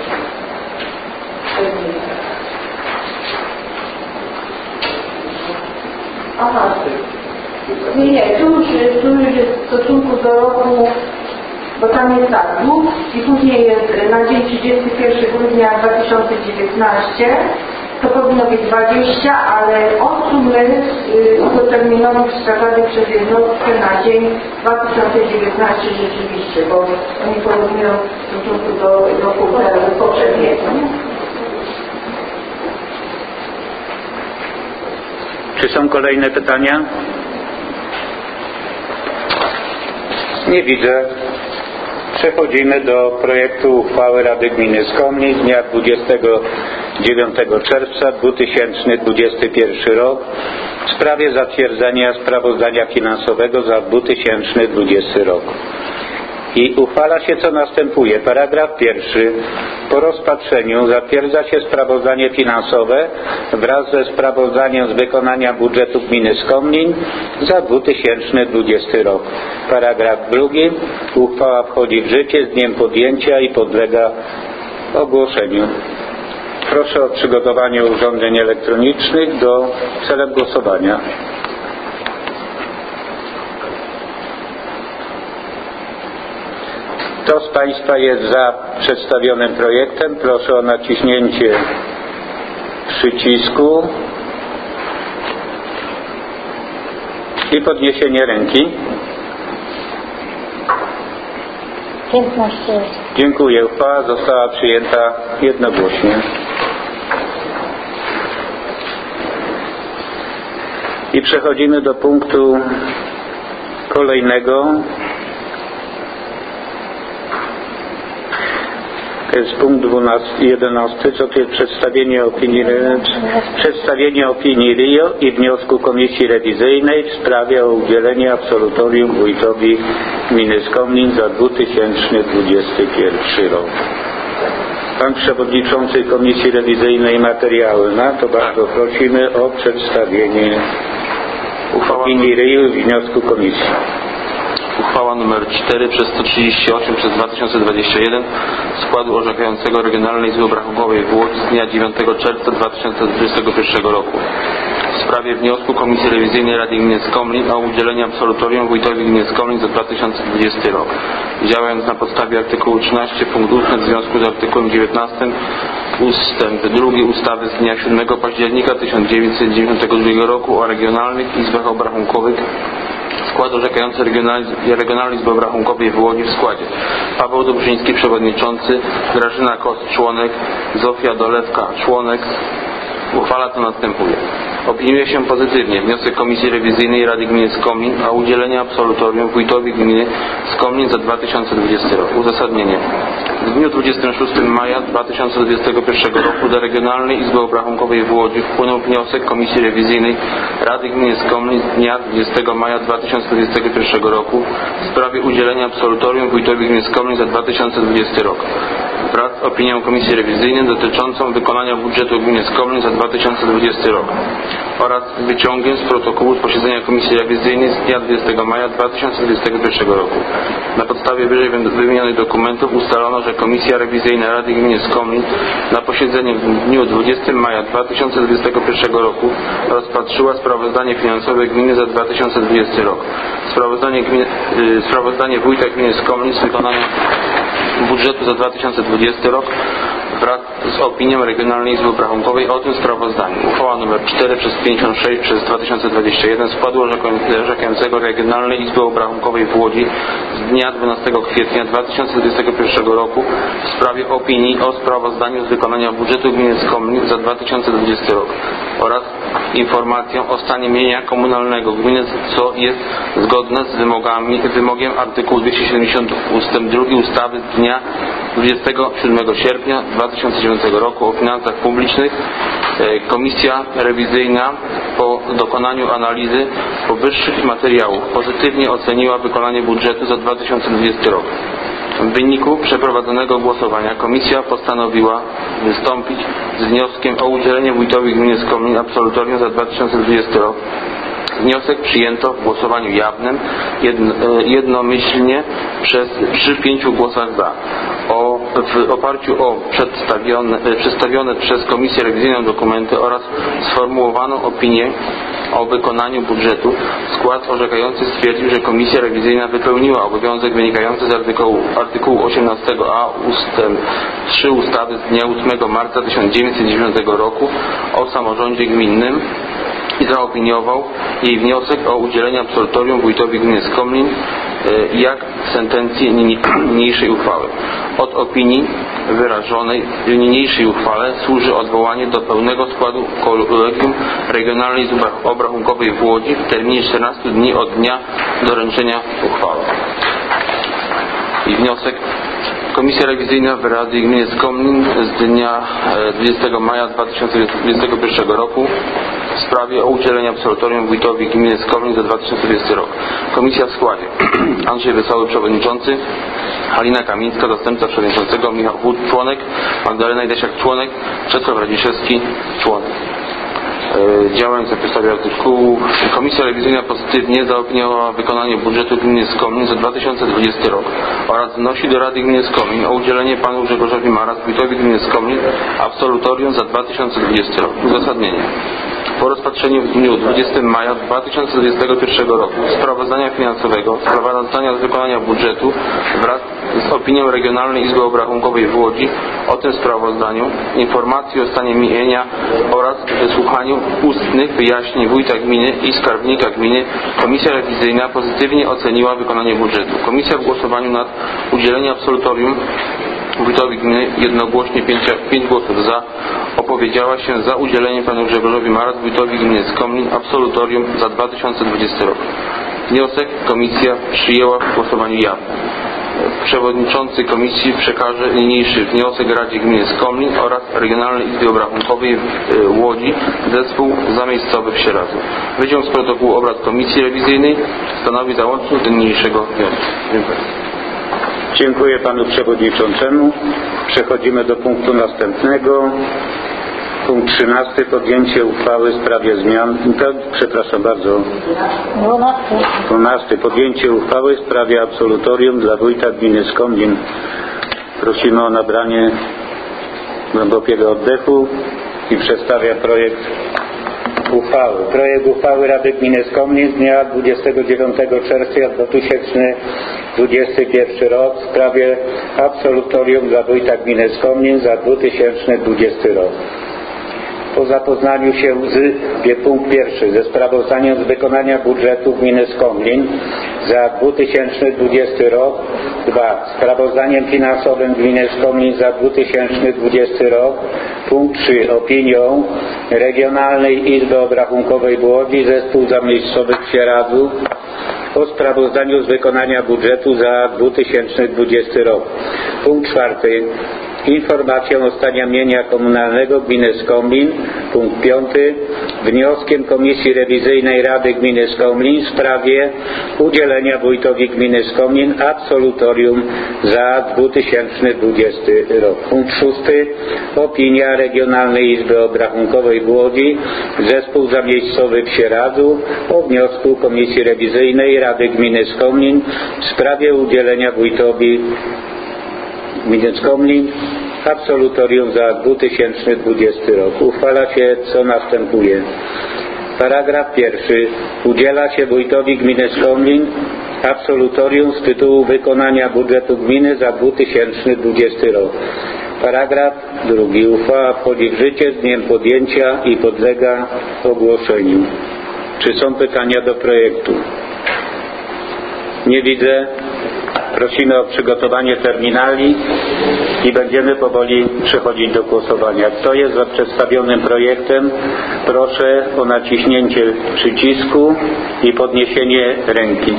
Aha. Nie, tu już jest w stosunku do roku, bo tam jest tak, dług i później jest na dzień 31 grudnia 2019, to powinno być 20, ale od sumy długoterminowych wskazanych przez jednostkę na dzień 2019 rzeczywiście, bo oni porównują w stosunku do roku poprzedniego. Czy są kolejne pytania? Nie widzę. Przechodzimy do projektu uchwały Rady Gminy Skomlin z dnia 29 czerwca 2021 rok w sprawie zatwierdzenia sprawozdania finansowego za 2020 rok. I uchwala się co następuje. Paragraf 1. Po rozpatrzeniu zatwierdza się sprawozdanie finansowe wraz ze sprawozdaniem z wykonania budżetu gminy Skomlin za 2020 rok. Paragraf 2. Uchwała wchodzi w życie z dniem podjęcia i podlega ogłoszeniu. Proszę o przygotowanie urządzeń elektronicznych celem głosowania. Kto z Państwa jest za przedstawionym projektem? Proszę o naciśnięcie przycisku i podniesienie ręki. 15. Dziękuję. Uchwała została przyjęta jednogłośnie. I przechodzimy do punktu kolejnego. To jest punkt 11, co to jest przedstawienie opinii RIO i wniosku Komisji Rewizyjnej w sprawie o udzielenie absolutorium wójtowi gminy Skomlin za 2021 rok. Pan Przewodniczący Komisji Rewizyjnej materiały ma, to bardzo prosimy o przedstawienie opinii RIO i wniosku Komisji. Uchwała nr 4 przez 138 przez 2021 składu orzekającego Regionalnej Izby Obrachunkowej w Łodzi z dnia 9 czerwca 2021 roku w sprawie wniosku Komisji Rewizyjnej Rady Gminy Skomlin o udzielenie absolutorium wójtowi gminy Skomlin za 2020 rok. Działając na podstawie artykułu 13 punkt 8 w związku z artykułem 19 ustęp 2 ustawy z dnia 7 października 1992 roku o regionalnych izbach obrachunkowych, skład orzekający Regionalnej Izby Obrachunkowej w Łodzi w składzie: Paweł Dobrzyński, przewodniczący, Grażyna Kost, członek, Zofia Dolewka, członek. Uchwala to następuje. Opiniuje się pozytywnie wniosek Komisji Rewizyjnej Rady Gminy Skomlin o udzielenie absolutorium wójtowi gminy Skomlin za 2020 rok. Uzasadnienie. W dniu 26 maja 2021 roku do Regionalnej Izby Obrachunkowej w Łodzi wpłynął wniosek Komisji Rewizyjnej Rady Gminy Skomlin z dnia 20 maja 2021 roku w sprawie udzielenia absolutorium wójtowi gminy Skomlin za 2020 rok. wraz z opinią Komisji Rewizyjnej dotyczącą wykonania budżetu gminy Skomlin za 2020 rok oraz wyciągiem z protokołu z posiedzenia Komisji Rewizyjnej z dnia 20 maja 2021 roku. Na podstawie wyżej wymienionych dokumentów ustalono, że Komisja Rewizyjna Rady Gminy Skomlin na posiedzeniu w dniu 20 maja 2021 roku rozpatrzyła sprawozdanie finansowe gminy za 2020 rok. Sprawozdanie wójta gminy Skomlin z wykonania budżetu za 2020 rok wraz z opinią Regionalnej Izby Obrachunkowej o tym sprawozdaniu. Uchwała nr 4/56/2021 składu orzekającego Regionalnej Izby Obrachunkowej w Łodzi z dnia 12 kwietnia 2021 roku w sprawie opinii o sprawozdaniu z wykonania budżetu gminy Skomlin za 2020 rok oraz informacją o stanie mienia komunalnego gminy, co jest zgodne z wymogiem artykułu 270 ust. 2 ustawy z dnia 27 sierpnia 2009 roku o finansach publicznych. Komisja rewizyjna po dokonaniu analizy powyższych materiałów pozytywnie oceniła wykonanie budżetu za 2020 rok. W wyniku przeprowadzonego głosowania komisja postanowiła wystąpić z wnioskiem o udzielenie wójtowi gminy Skomlin absolutorium za 2020 rok. Wniosek przyjęto w głosowaniu jawnym jednomyślnie przy 5 głosach za. W oparciu o przedstawione przez Komisję Rewizyjną dokumenty oraz sformułowaną opinię o wykonaniu budżetu skład orzekający stwierdził, że Komisja Rewizyjna wypełniła obowiązek wynikający z artykułu 18a ust. 3 ustawy z dnia 8 marca 1990 roku o samorządzie gminnym i zaopiniował jej wniosek o udzielenie absolutorium wójtowi gminy Skomlin jak w sentencji niniejszej uchwały. Od opinii wyrażonej w niniejszej uchwale służy odwołanie do pełnego składu Kolegium Regionalnej Izby Obrachunkowej w Łodzi w terminie 14 dni od dnia doręczenia uchwały. I wniosek. Komisja Rewizyjna Rady Gminy Skomlin z dnia 20 maja 2021 roku w sprawie o udzielenie absolutorium wójtowi gminy Skomlin za 2020 rok. Komisja w składzie: Andrzej Wesoły, przewodniczący, Halina Kamińska, zastępca przewodniczącego, Michał Wód, członek, Magdalena Idesiak, członek, Czesław Radziszewski, członek. Działając na podstawie artykułu, Komisja Rewizyjna pozytywnie zaopiniowała wykonanie budżetu gminy Skomlin za 2020 rok oraz wnosi do Rady Gminy Skomlin o udzielenie panu Grzegorzowi Maras, wójtowi gminy Skomlin, absolutorium za 2020 rok. Uzasadnienie. Po rozpatrzeniu w dniu 20 maja 2021 roku sprawozdania finansowego, sprawozdania z wykonania budżetu wraz z opinią Regionalnej Izby Obrachunkowej w Łodzi o tym sprawozdaniu, informacji o stanie mienia oraz wysłuchaniu ustnych wyjaśnień wójta gminy i skarbnika gminy, Komisja Rewizyjna pozytywnie oceniła wykonanie budżetu. Komisja w głosowaniu nad udzieleniem absolutorium wójtowi gminy jednogłośnie 5 głosów za opowiedziała się za udzieleniem panu Grzegorzowi Maras, wójtowi gminy Skomlin, absolutorium za 2020 rok. Wniosek komisja przyjęła w głosowaniu jawnym. Przewodniczący komisji przekaże niniejszy wniosek Radzie Gminy Skomlin oraz Regionalnej Izbie Obrachunkowej w Łodzi, zespół zamiejscowy w Sieradzu. Wyciąg z protokołu obrad Komisji Rewizyjnej stanowi załącznik do niniejszego wniosku. Dziękuję. Dziękuję panu przewodniczącemu. Przechodzimy do punktu następnego. Punkt 13. Podjęcie uchwały w sprawie zmian. Przepraszam bardzo. 12. Podjęcie uchwały w sprawie absolutorium dla wójta gminy Skomlin. Prosimy o nabranie głębokiego oddechu i przedstawia projekt uchwały. Projekt uchwały Rady Gminy Skomlin z dnia 29 czerwca 2021 rok w sprawie absolutorium dla wójta gminy Skomlin za 2020 rok. Po zapoznaniu się punkt pierwszy ze sprawozdaniem z wykonania budżetu gminy Skomlin za 2020 rok. 2. Sprawozdaniem finansowym gminy Skomlin za 2020 rok. Punkt 3. Opinią Regionalnej Izby Obrachunkowej w Łodzi, zespół zamiejscowy w Sieradzu o sprawozdaniu z wykonania budżetu za 2020 rok. Punkt 4. informacją o stanie mienia komunalnego gminy Skomlin. Punkt 5. Wnioskiem Komisji Rewizyjnej Rady Gminy Skomlin w sprawie udzielenia wójtowi gminy Skomlin absolutorium za 2020 rok. Punkt 6. Opinia Regionalnej Izby Obrachunkowej w Łodzi, Zespół Zamiejscowy w Sieradzu o wniosku Komisji Rewizyjnej Rady Gminy Skomlin w sprawie udzielenia wójtowi gminy Skomlin absolutorium za 2020 rok. Uchwala się, co następuje. Paragraf 1. Udziela się wójtowi gminy Skomlin absolutorium z tytułu wykonania budżetu gminy za 2020 rok. Paragraf 2. Uchwała wchodzi w życie z dniem podjęcia i podlega ogłoszeniu. Czy są pytania do projektu? Nie widzę. Prosimy o przygotowanie terminali i będziemy powoli przechodzić do głosowania. Kto jest za przedstawionym projektem? Proszę o naciśnięcie przycisku i podniesienie ręki.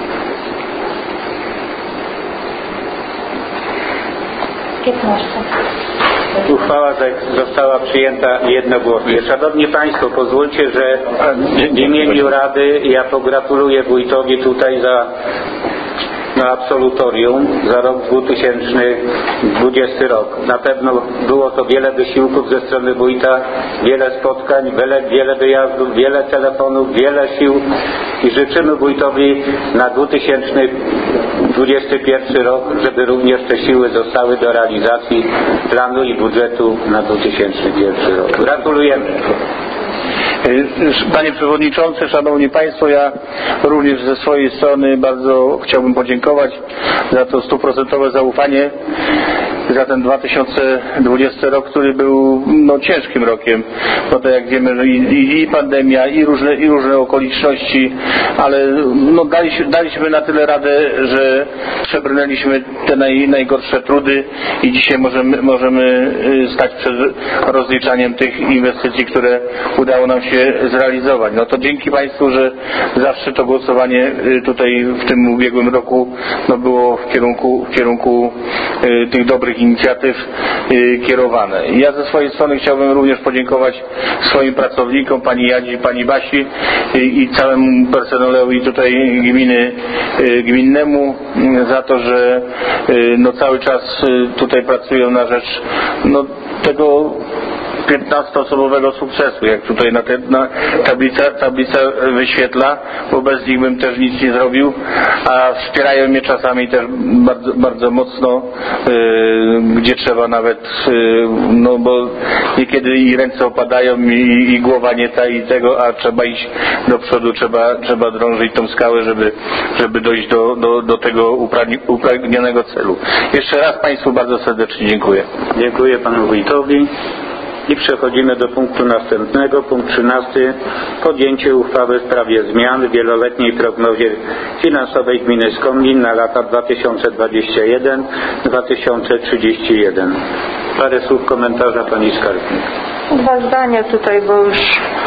Uchwała została przyjęta jednogłośnie. Szanowni Państwo, pozwólcie, że w imieniu Rady ja pogratuluję wójtowi tutaj na absolutorium za rok 2020 rok. Na pewno było to wiele wysiłków ze strony wójta, wiele spotkań, wiele wyjazdów, wiele telefonów, wiele sił i życzymy wójtowi na 2021 rok, żeby również te siły zostały do realizacji planu i budżetu na 2021 rok. Gratulujemy. Panie Przewodniczący, Szanowni Państwo, ja również ze swojej strony bardzo chciałbym podziękować za to 100% zaufanie, za ten 2020 rok, który był ciężkim rokiem, bo to jak wiemy, że i pandemia, i różne okoliczności, ale daliśmy na tyle radę, że przebrnęliśmy te najgorsze trudy i dzisiaj możemy stać przed rozliczaniem tych inwestycji, które udało nam się zrealizować. To dzięki Państwu, że zawsze to głosowanie tutaj w tym ubiegłym roku było w kierunku tych dobrych inicjatyw kierowane. Ja ze swojej strony chciałbym również podziękować swoim pracownikom, pani Jadzi, pani Basi i całemu personelowi tutaj gminnemu za to, że cały czas tutaj pracują na rzecz tego 15-osobowego sukcesu, jak tutaj tablica wyświetla, bo bez nich bym też nic nie zrobił, a wspierają mnie czasami też bardzo, bardzo mocno, gdzie trzeba nawet, bo niekiedy i ręce opadają i głowa nie ta i tego, a trzeba iść do przodu, trzeba drążyć tą skałę, żeby dojść do tego upragnionego celu. Jeszcze raz Państwu bardzo serdecznie dziękuję. Dziękuję Panu Wójtowi. I przechodzimy do punktu następnego. Punkt 13. Podjęcie uchwały w sprawie zmian w wieloletniej prognozie finansowej gminy Skomlin na lata 2021-2031. Parę słów komentarza Pani Skarbnik. 2 zdania tutaj, bo już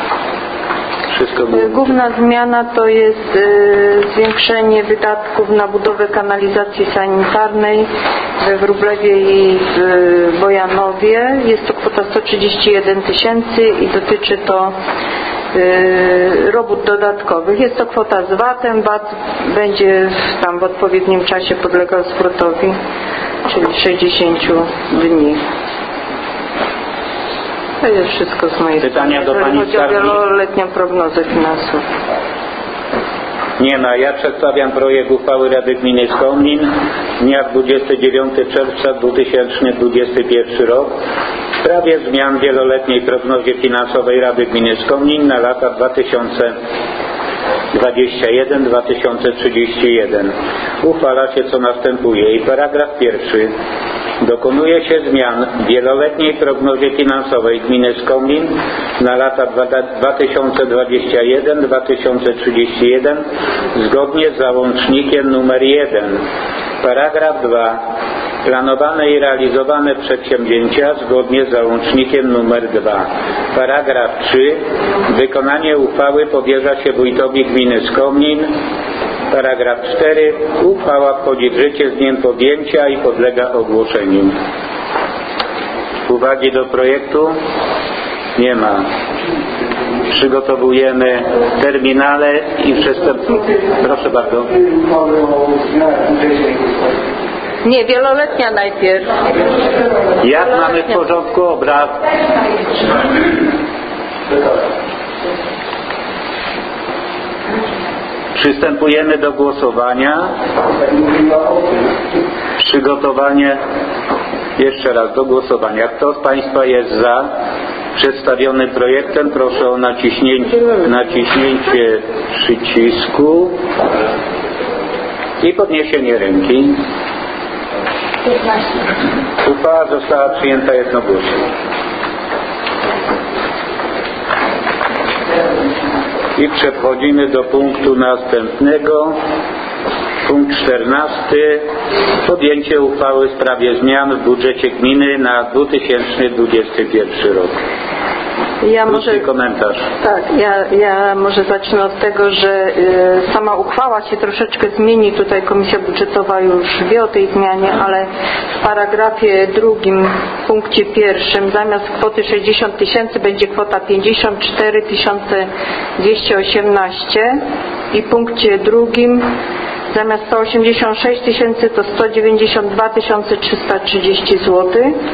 główna zmiana to jest zwiększenie wydatków na budowę kanalizacji sanitarnej we Wróblewie i w Bojanowie. Jest to kwota 131 000 i dotyczy to robót dodatkowych. Jest to kwota z VAT-em. VAT będzie tam w odpowiednim czasie podlegał zwrotowi, czyli 60 dni. To jest wszystko z mojej strony. Pytania do Pani Chodzi o wieloletnią prognozę finansów. Nie ma. Ja przedstawiam projekt uchwały Rady Gminy Skomlin z dnia 29 czerwca 2021 rok w sprawie zmian w wieloletniej prognozie finansowej Rady Gminy Skomlin na lata 2021-2031. Uchwala się, co następuje. I paragraf 1. Dokonuje się zmian w wieloletniej prognozie finansowej gminy Skomlin na lata 2021-2031 zgodnie z załącznikiem nr 1. Paragraf 2. Planowane i realizowane przedsięwzięcia zgodnie z załącznikiem nr 2. Paragraf 3. Wykonanie uchwały powierza się wójtowi gminy Skomlin. Paragraf 4. Uchwała wchodzi w życie z dniem podjęcia i podlega ogłoszeniu. Uwagi do projektu? Nie ma. Przygotowujemy terminale i przystępujemy. Proszę bardzo. Nie, wieloletnia najpierw. Jak mamy w porządku obrad? Przystępujemy do głosowania. Przygotowanie. Jeszcze raz do głosowania. Kto z Państwa jest za przedstawionym projektem? Proszę o naciśnięcie przycisku i podniesienie ręki. Uchwała została przyjęta jednogłośnie. I przechodzimy do punktu następnego. Punkt 14. Podjęcie uchwały w sprawie zmian w budżecie gminy na 2021 rok. Komentarz. Tak, ja może zacznę od tego, że sama uchwała się troszeczkę zmieni. Tutaj Komisja Budżetowa już wie o tej zmianie, ale w paragrafie drugim, punkcie pierwszym, zamiast kwoty 60 000 będzie kwota 54 218 i punkcie drugim zamiast 186 000 to 192 330 zł.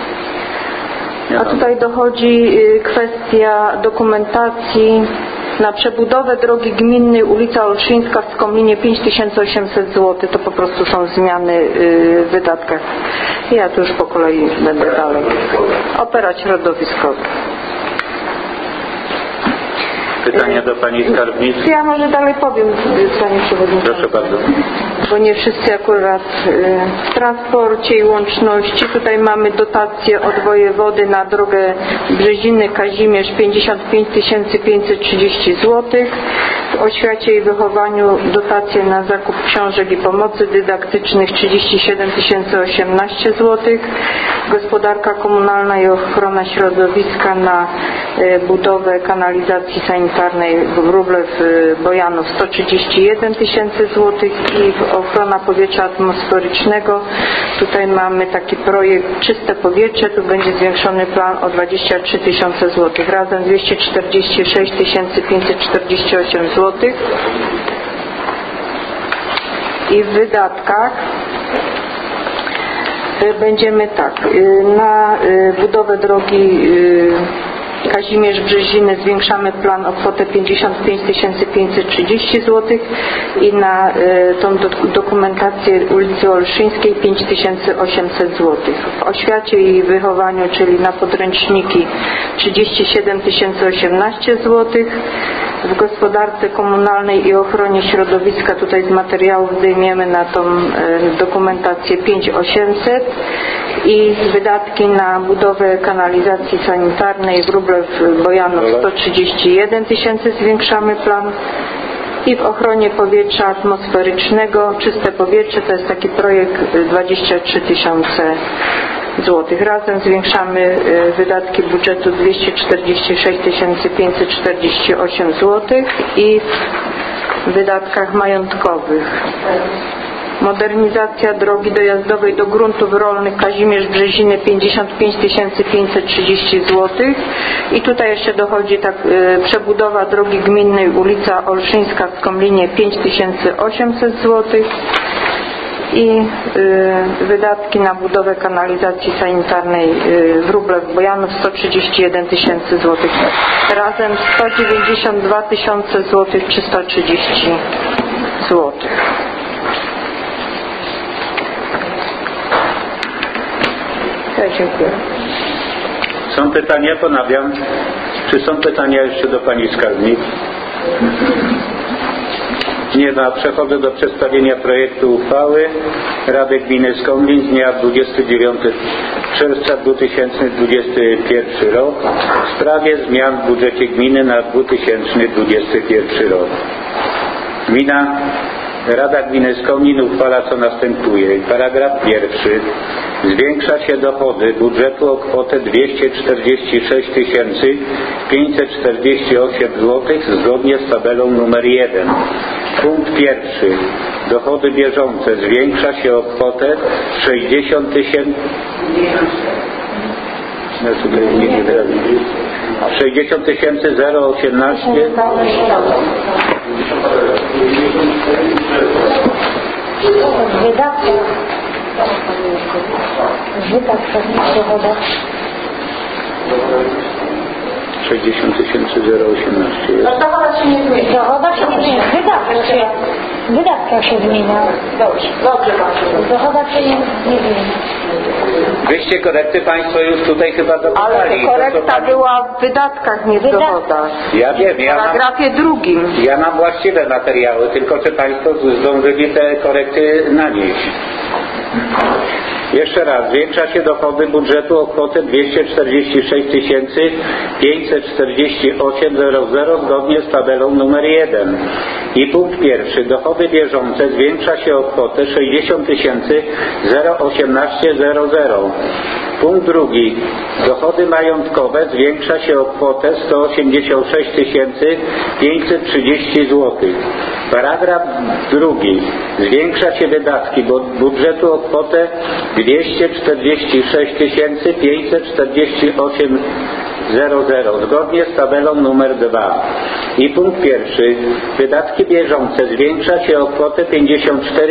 A tutaj dochodzi kwestia dokumentacji na przebudowę drogi gminnej ulica Olszyńska w Skomlinie 5800 zł. To po prostu są zmiany w wydatkach. Ja tu już po kolei będę dalej. Opera środowiskowa. Pytania do Pani Skarbnicy? Ja może dalej powiem, Panie Przewodniczący. Proszę bardzo. Bo nie wszyscy akurat w transporcie i łączności. Tutaj mamy dotację od wojewody na drogę Brzeziny-Kazimierz 55 530 zł. W oświacie i wychowaniu dotacje na zakup książek i pomocy dydaktycznych 37 018 zł. Gospodarka komunalna i ochrona środowiska na budowę kanalizacji sanitarnej w Wróblew Bojanów 131 000 zł i ochrona powietrza atmosferycznego. Tutaj mamy taki projekt Czyste Powietrze. Tu będzie zwiększony plan o 23 000 zł. Razem 246 548 zł. I w wydatkach będziemy tak, na budowę drogi Kazimierz-Brzeziny zwiększamy plan o kwotę 55 530 zł i na tą dokumentację ulicy Olszyńskiej 5800 zł. W oświacie i wychowaniu, czyli na podręczniki 37 018 zł. W gospodarce komunalnej i ochronie środowiska tutaj z materiałów zdejmiemy na tą dokumentację 5800 i wydatki na budowę kanalizacji sanitarnej w Wróblew Bojanów 131 000 zwiększamy plan i w ochronie powietrza atmosferycznego Czyste Powietrze to jest taki projekt 23 000 zł. Razem zwiększamy wydatki budżetu 246 548 zł i w wydatkach majątkowych modernizacja drogi dojazdowej do gruntów rolnych Kazimierz-Brzeziny 55 530 zł i tutaj jeszcze dochodzi przebudowa drogi gminnej ulica Olszyńska w Skomlinie 5800 zł i wydatki na budowę kanalizacji sanitarnej Wróblew Bojanów 131 000 zł. Razem 192 000 zł 330 zł. Dziękuję. Są pytania? Ponawiam. Czy są pytania jeszcze do Pani Skarbnik? Nie ma. Przechodzę do przedstawienia projektu uchwały Rady Gminy Skomlin z dnia 29 czerwca 2021 rok w sprawie zmian w budżecie gminy na 2021 rok. Rada Gminy Skomlin uchwala co następuje. Paragraf pierwszy. Zwiększa się dochody budżetu o kwotę 246 548 zł zgodnie z tabelą nr 1. Punkt pierwszy. Dochody bieżące zwiększa się o kwotę 60 60 018. Wydatkach w dochodach. 60 018 jest. W dochodach się nie zmienia. W dochodach się nie zmienia. W wydatkach się zmienia. Dobrze. W dochodach się nie zmienia. Wyście korekty Państwo już tutaj chyba dokonali. Ale korekta była w wydatkach, nie w dochodach. Ja wiem, W paragrafie drugim. Ja mam właściwe materiały, tylko czy Państwo zdążyli te korekty nanieść? Jeszcze raz, zwiększa się dochody budżetu o kwotę 246 548,00 zgodnie z tabelą numer 1. I punkt pierwszy, dochody bieżące zwiększa się o kwotę 60 018,00. Punkt drugi, dochody majątkowe zwiększa się o kwotę 186 530 zł. Paragraf drugi, zwiększa się wydatki budżetu o kwotę 246 548,00 zgodnie z tabelą numer 2. I punkt pierwszy, wydatki bieżące zwiększa się o kwotę 54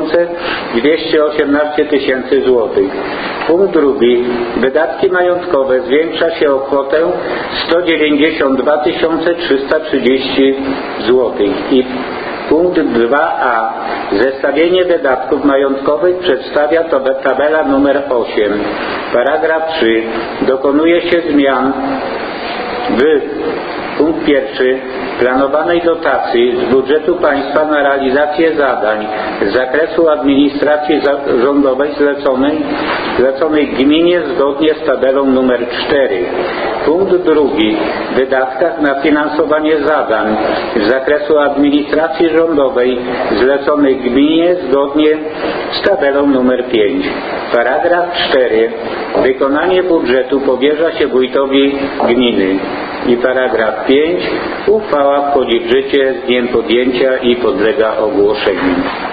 218 000 zł. Punkt drugi, wydatki majątkowe zwiększa się o kwotę 192 330 zł. I punkt 2a. Zestawienie wydatków majątkowych przedstawia tabela numer 8. Paragraf 3. Dokonuje się zmian w punkt pierwszy planowanej dotacji z budżetu państwa na realizację zadań z zakresu administracji rządowej zleconej gminie zgodnie z tabelą numer 4. Punkt drugi. W wydatkach na finansowanie zadań z zakresu administracji rządowej zleconych gminie zgodnie z tabelą numer 5. Paragraf 4. Wykonanie budżetu powierza się wójtowi gminy. I paragraf 5. Uchwała wchodzi w życie z dniem podjęcia i podlega ogłoszeniu.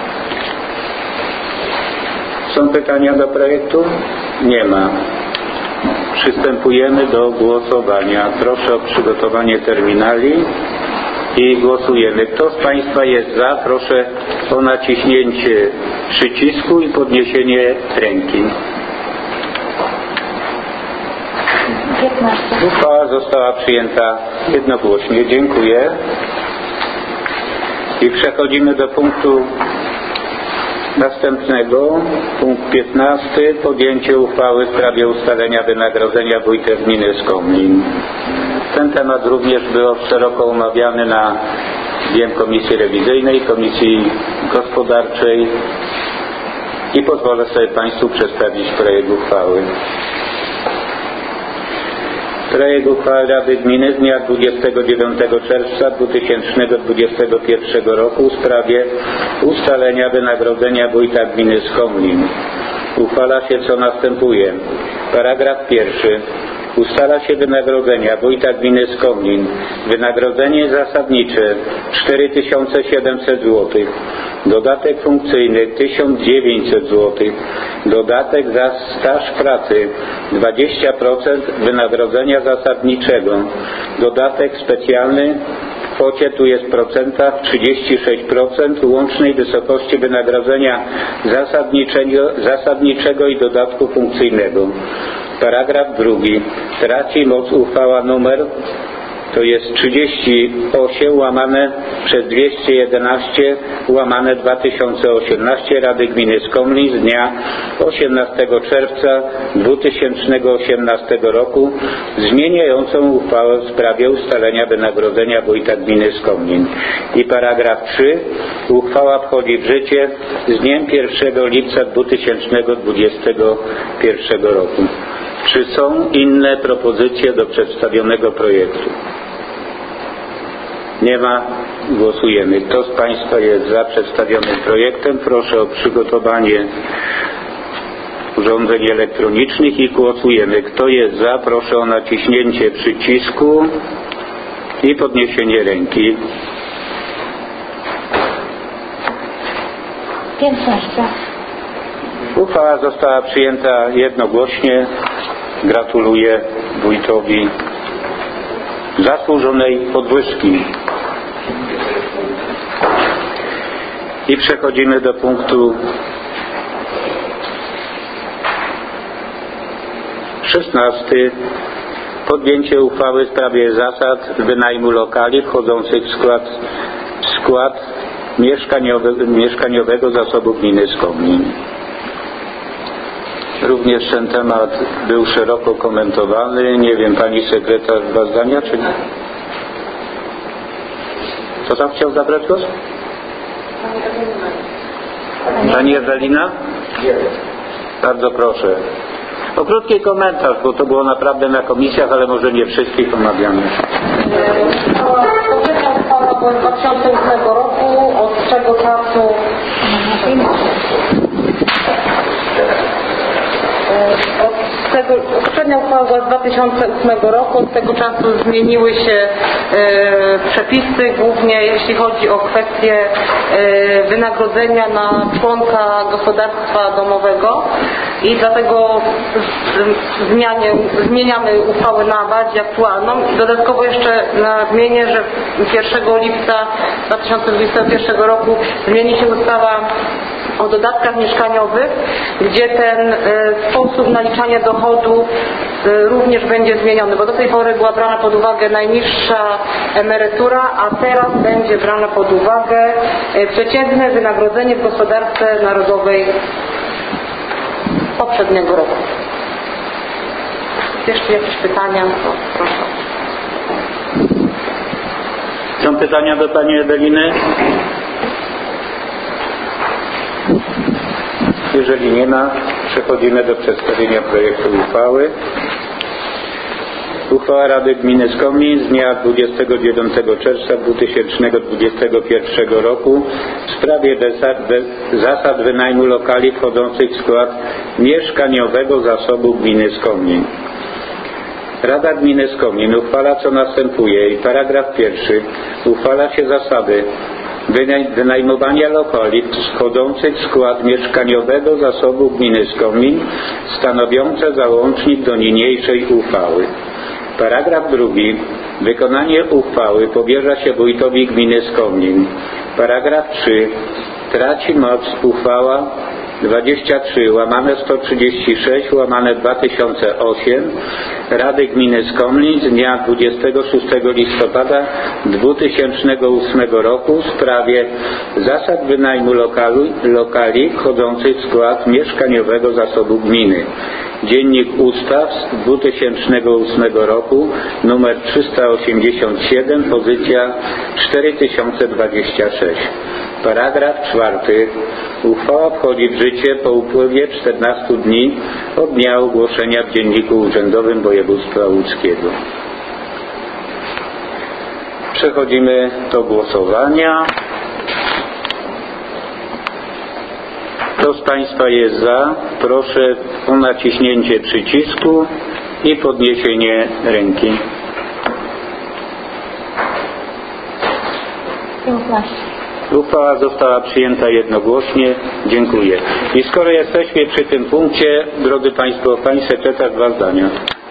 Są pytania do projektu? Nie ma. Przystępujemy do głosowania. Proszę o przygotowanie terminali i głosujemy. Kto z Państwa jest za? Proszę o naciśnięcie przycisku i podniesienie ręki. 15. Uchwała została przyjęta jednogłośnie. Dziękuję. I przechodzimy do punktu następnego. Punkt 15. Podjęcie uchwały w sprawie ustalenia wynagrodzenia wójta gminy Skomlin. Ten temat również był szeroko omawiany na Komisji Rewizyjnej, Komisji Gospodarczej i pozwolę sobie Państwu przedstawić projekt uchwały. Projekt uchwały Rady Gminy z dnia 29 czerwca 2021 roku w sprawie ustalenia wynagrodzenia wójta gminy Skomlin. Uchwala się co następuje. Paragraf pierwszy. Ustala się wynagrodzenia wójta gminy Skomlin. Wynagrodzenie zasadnicze 4700 zł. Dodatek funkcyjny 1900 zł. Dodatek za staż pracy 20% wynagrodzenia zasadniczego. Dodatek specjalny w kwocie, tu jest w procentach, 36% łącznej wysokości wynagrodzenia zasadniczego i dodatku funkcyjnego. Paragraf drugi. Traci moc uchwała numer, to jest 38/211/2018 Rady Gminy Skomlin z dnia 18 czerwca 2018 roku zmieniającą uchwałę w sprawie ustalenia wynagrodzenia wójta gminy Skomlin. I paragraf 3. Uchwała wchodzi w życie z dniem 1 lipca 2021 roku. Czy są inne propozycje do przedstawionego projektu? Nie ma. Głosujemy. Kto z Państwa jest za przedstawionym projektem? Proszę o przygotowanie urządzeń elektronicznych i głosujemy. Kto jest za? Proszę o naciśnięcie przycisku i podniesienie ręki. 15. Uchwała została przyjęta jednogłośnie gratuluję wójtowi zasłużonej podwyżki. I przechodzimy do punktu 16. Podjęcie uchwały w sprawie zasad wynajmu lokali wchodzących w skład mieszkaniowego zasobu gminy Skomlin. Również ten temat był szeroko komentowany. Nie wiem, pani sekretarz, dwa zdania, czy nie? Kto tam chciał zabrać głos? Pani Ewelina? Bardzo proszę. O krótki komentarz, bo to było naprawdę na komisjach, ale może nie wszystkich omawiamy. Uchwała była z 2008 roku, od czego czasu poprzednia uchwała była z 2008 roku, od tego czasu zmieniły się przepisy, głównie jeśli chodzi o kwestie wynagrodzenia na członka gospodarstwa domowego i dlatego zmieniamy uchwałę na bardziej aktualną. Dodatkowo jeszcze nadmienię, że 1 lipca 2021 roku zmieni się ustawa o dodatkach mieszkaniowych, gdzie ten sposób naliczania dochodu również będzie zmieniony, bo do tej pory była brana pod uwagę najniższa emerytura, a teraz będzie brana pod uwagę przeciętne wynagrodzenie w gospodarce narodowej poprzedniego roku. Jeszcze jakieś pytania, to proszę. Są pytania do pani Eweliny? Jeżeli nie ma, przechodzimy do przedstawienia projektu uchwały. Uchwała Rady Gminy Skomlin z dnia 29 czerwca 2021 roku w sprawie zasad wynajmu lokali wchodzących w skład mieszkaniowego zasobu Gminy Skomlin. Rada Gminy Skomlin uchwala co następuje i paragraf 1 uchwala się zasady wynajmowania lokali wchodzących w skład mieszkaniowego zasobu gminy Skomlin stanowiące załącznik do niniejszej uchwały. Paragraf 2. Wykonanie uchwały powierza się wójtowi gminy Skomlin. Paragraf 3. Traci moc uchwała 23/136/2008 Rady Gminy Skomlin z dnia 26 listopada 2008 roku w sprawie zasad wynajmu lokali wchodzących w skład mieszkaniowego zasobu gminy. Dziennik Ustaw z 2008 roku numer 387, pozycja 4026. Paragraf 4. Uchwała wchodzi w życie po upływie 14 dni od dnia ogłoszenia w Dzienniku Urzędowym Województwa Łódzkiego. Przechodzimy do głosowania. Kto z Państwa jest za? Proszę o naciśnięcie przycisku i podniesienie ręki. 15. Uchwała została przyjęta jednogłośnie. Dziękuję. I skoro jesteśmy przy tym punkcie, drodzy Państwo, Pani sekretarz, dwa zdania.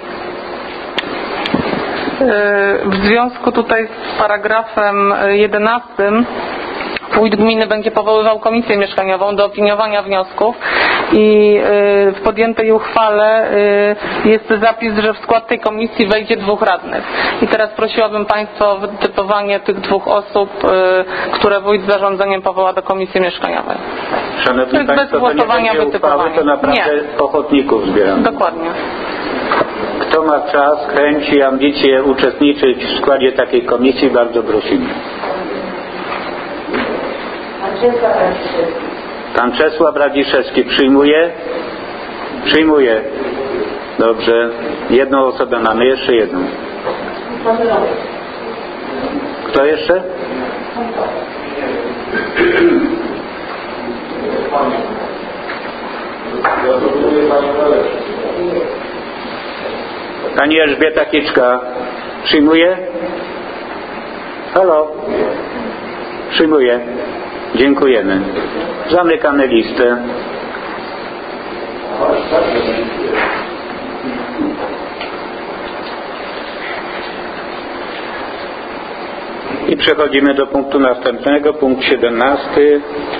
W związku tutaj z paragrafem 11 wójt gminy będzie powoływał komisję mieszkaniową do opiniowania wniosków i w podjętej uchwale jest zapis, że w skład tej komisji wejdzie 2 radnych. I teraz prosiłabym Państwa o wytypowanie tych 2 osób, które wójt zarządzeniem powoła do komisji mieszkaniowej. Szanowni Państwo, to nie będzie uchwały, to naprawdę ochotników zbieramy. Dokładnie. Kto ma czas, chęć i ambicje uczestniczyć w składzie takiej komisji, bardzo prosimy. Pan Czesław Radziszewski przyjmuje? Przyjmuje. Dobrze. Jedną osobę mamy, jeszcze jedną. Kto jeszcze? Pani Elżbieta Kiczka przyjmuje? Halo? Przyjmuje. Dziękujemy. Zamykamy listę. I przechodzimy do punktu następnego, punkt 17.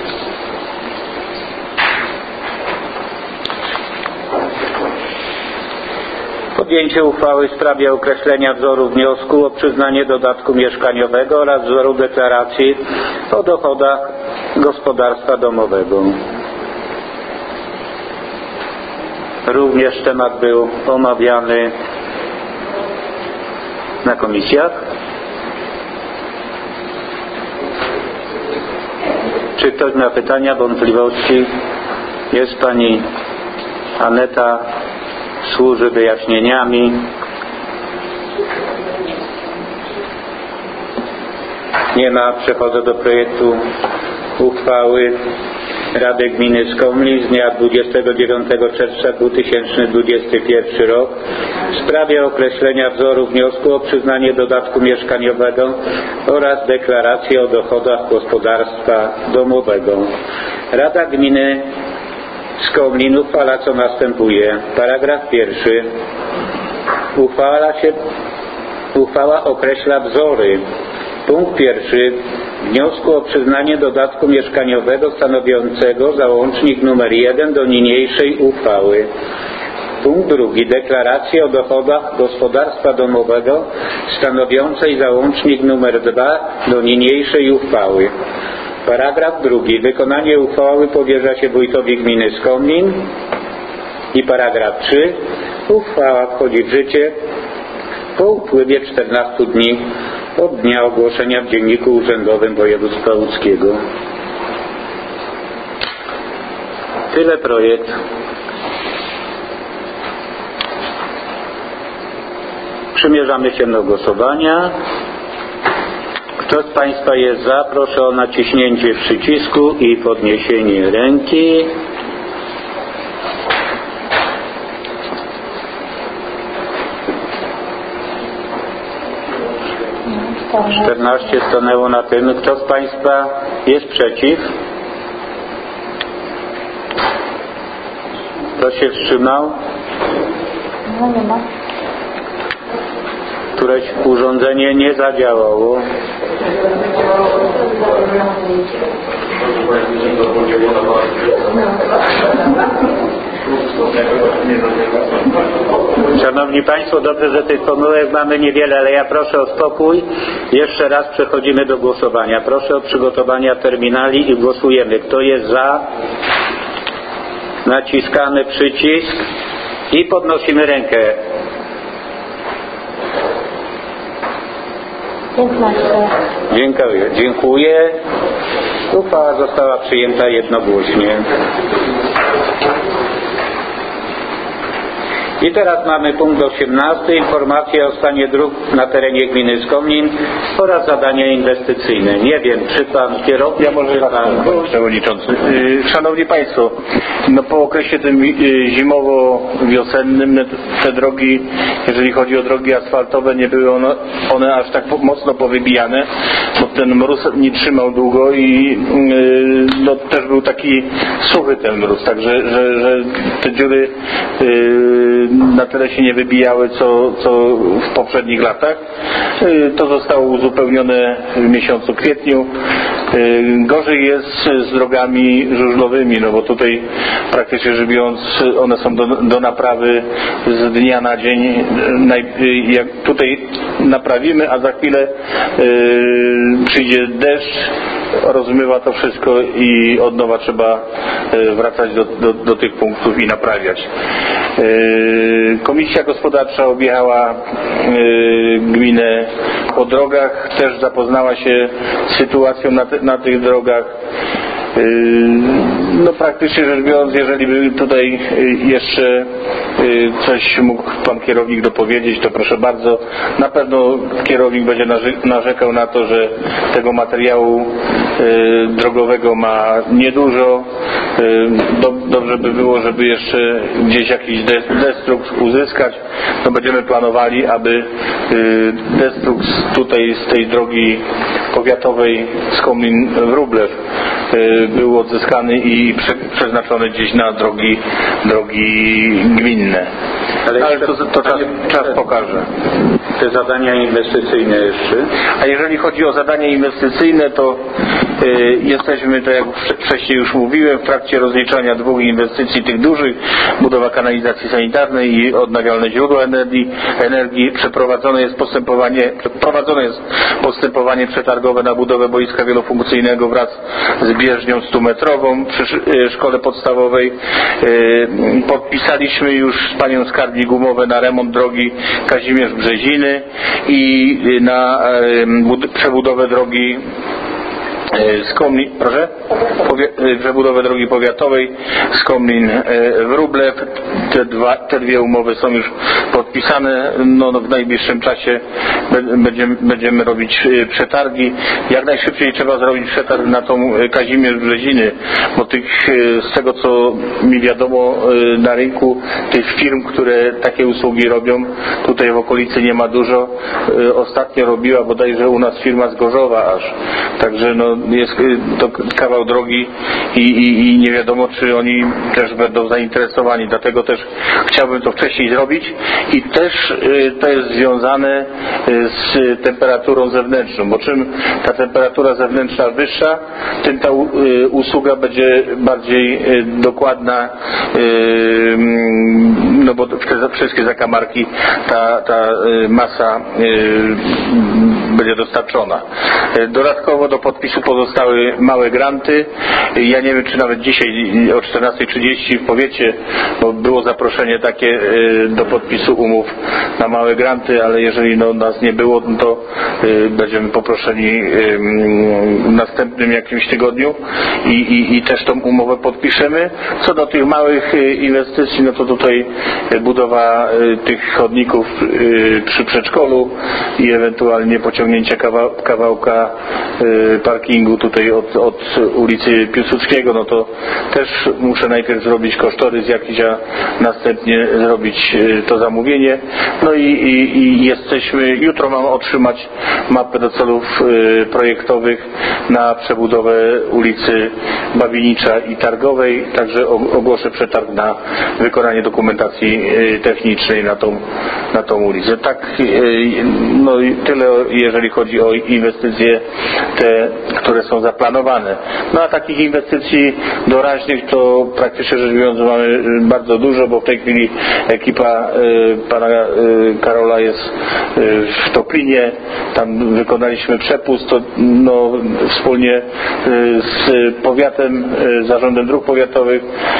Podjęcie uchwały w sprawie określenia wzoru wniosku o przyznanie dodatku mieszkaniowego oraz wzoru deklaracji o dochodach gospodarstwa domowego. Również temat był omawiany na komisjach. Czy ktoś ma pytania, wątpliwości? Jest pani Aneta, służy wyjaśnieniami. Nie ma. Przechodzę do projektu uchwały Rady Gminy Skomlin z dnia 29 czerwca 2021 rok w sprawie określenia wzoru wniosku o przyznanie dodatku mieszkaniowego oraz deklaracji o dochodach gospodarstwa domowego. Rada Gminy Skomlin uchwala, co następuje. Paragraf 1. Uchwała określa wzory. Punkt 1. Wniosku o przyznanie dodatku mieszkaniowego stanowiącego załącznik nr 1 do niniejszej uchwały. Punkt 2. Deklaracji o dochodach gospodarstwa domowego stanowiącej załącznik nr 2 do niniejszej uchwały. Paragraf 2. Wykonanie uchwały powierza się wójtowi gminy Skomlin. I paragraf 3. Uchwała wchodzi w życie po upływie 14 dni od dnia ogłoszenia w Dzienniku Urzędowym Województwa Łódzkiego. Tyle projekt. Przymierzamy się do głosowania. Kto z Państwa jest za, proszę o naciśnięcie przycisku i podniesienie ręki. Stanęło. 14 stanęło na tym. Kto z Państwa jest przeciw? Kto się wstrzymał? No nie ma. Któreś urządzenie nie zadziałało. Szanowni Państwo, dobrze, że tych pomyłek mamy niewiele, ale ja proszę o spokój. Jeszcze raz przechodzimy do głosowania. Proszę o przygotowanie terminali i głosujemy. Kto jest za? Naciskamy przycisk i podnosimy rękę. 15. Dziękuję. Uchwała została przyjęta jednogłośnie. I teraz mamy punkt 18. Informacja o stanie dróg na terenie gminy Skomlin oraz zadania inwestycyjne. Nie wiem, czy Pan kierowca... Ja może Panie Przewodniczący. Szanowni Państwo, no po okresie tym zimowo-wiosennym te drogi, jeżeli chodzi o drogi asfaltowe, nie były one aż tak mocno powybijane, bo ten mróz nie trzymał długo i no, też był taki suchy ten mróz, także że te dziury na tyle się nie wybijały co w poprzednich latach. To zostało uzupełnione w miesiącu kwietniu. Gorzej jest z drogami żużlowymi, no bo tutaj praktycznie rzecz biorąc one są do naprawy z dnia na dzień. Jak tutaj naprawimy, a za chwilę przyjdzie deszcz, rozmywa to wszystko i od nowa trzeba wracać do tych punktów i naprawiać. Komisja Gospodarcza objechała gminę po drogach, też zapoznała się z sytuacją na tych drogach. No praktycznie rzecz biorąc, jeżeli by tutaj jeszcze coś mógł Pan kierownik dopowiedzieć, to proszę bardzo. Na pewno kierownik będzie narzekał na to, że tego materiału drogowego ma niedużo. Dobrze by było, żeby jeszcze gdzieś jakiś destrukt uzyskać. No będziemy planowali, aby destrukt tutaj z tej drogi powiatowej Skomlin-Wróblew był odzyskany i przeznaczony gdzieś na drogi gminne. Ale to czas pokaże. te zadania inwestycyjne jeszcze. A jeżeli chodzi o zadania inwestycyjne, to jesteśmy, tak jak wcześniej już mówiłem, w trakcie rozliczania dwóch inwestycji tych dużych, budowa kanalizacji sanitarnej i odnawialne źródła energii. Przeprowadzone jest postępowanie przetargowe na budowę boiska wielofunkcyjnego wraz z bieżnią 100-metrową przy szkole podstawowej. Podpisaliśmy już z panią skarbnik umowę na remont drogi Kazimierz-Brzeziny i na przebudowę drogi przebudowę drogi powiatowej Skomlin-Wróblew. Te dwie umowy są już podpisane. W najbliższym czasie będziemy robić przetargi. Jak najszybciej trzeba zrobić przetarg na tą Kazimierz-Brzeziny, bo z tego co mi wiadomo na rynku tych firm, które takie usługi robią, tutaj w okolicy nie ma dużo. Ostatnio robiła bodajże u nas firma z Gorzowa aż. Także jest to kawał drogi i nie wiadomo, czy oni też będą zainteresowani. Dlatego też chciałbym to wcześniej zrobić i też to jest związane z temperaturą zewnętrzną, bo czym ta temperatura zewnętrzna wyższa, tym ta usługa będzie bardziej dokładna, bo te wszystkie zakamarki ta masa będzie dostarczona. Dodatkowo do podpisu pozostały małe granty. Ja nie wiem, czy nawet dzisiaj o 14:30 w powiecie, bo było zaproszenie takie do podpisu umów na małe granty, ale jeżeli nas nie było, to będziemy poproszeni w następnym jakimś tygodniu i też tą umowę podpiszemy. Co do tych małych inwestycji, to tutaj budowa tych chodników przy przedszkolu i ewentualnie pociągnięcie kawałka parkingu tutaj od ulicy Piłsudskiego, to też muszę najpierw zrobić kosztorys jakiś, a następnie zrobić to zamówienie. I jutro mam otrzymać mapę do celów projektowych na przebudowę ulicy Babinicza i Targowej, także ogłoszę przetarg na wykonanie dokumentacji technicznej na tą ulicę. Tak, tyle jeżeli chodzi o inwestycje te, które są zaplanowane. A takich inwestycji doraźnych to praktycznie rzecz biorąc mamy bardzo dużo, bo w tej chwili ekipa pana Karola jest w Toplinie, tam wykonaliśmy przepust, to wspólnie z powiatem, zarządem dróg powiatowych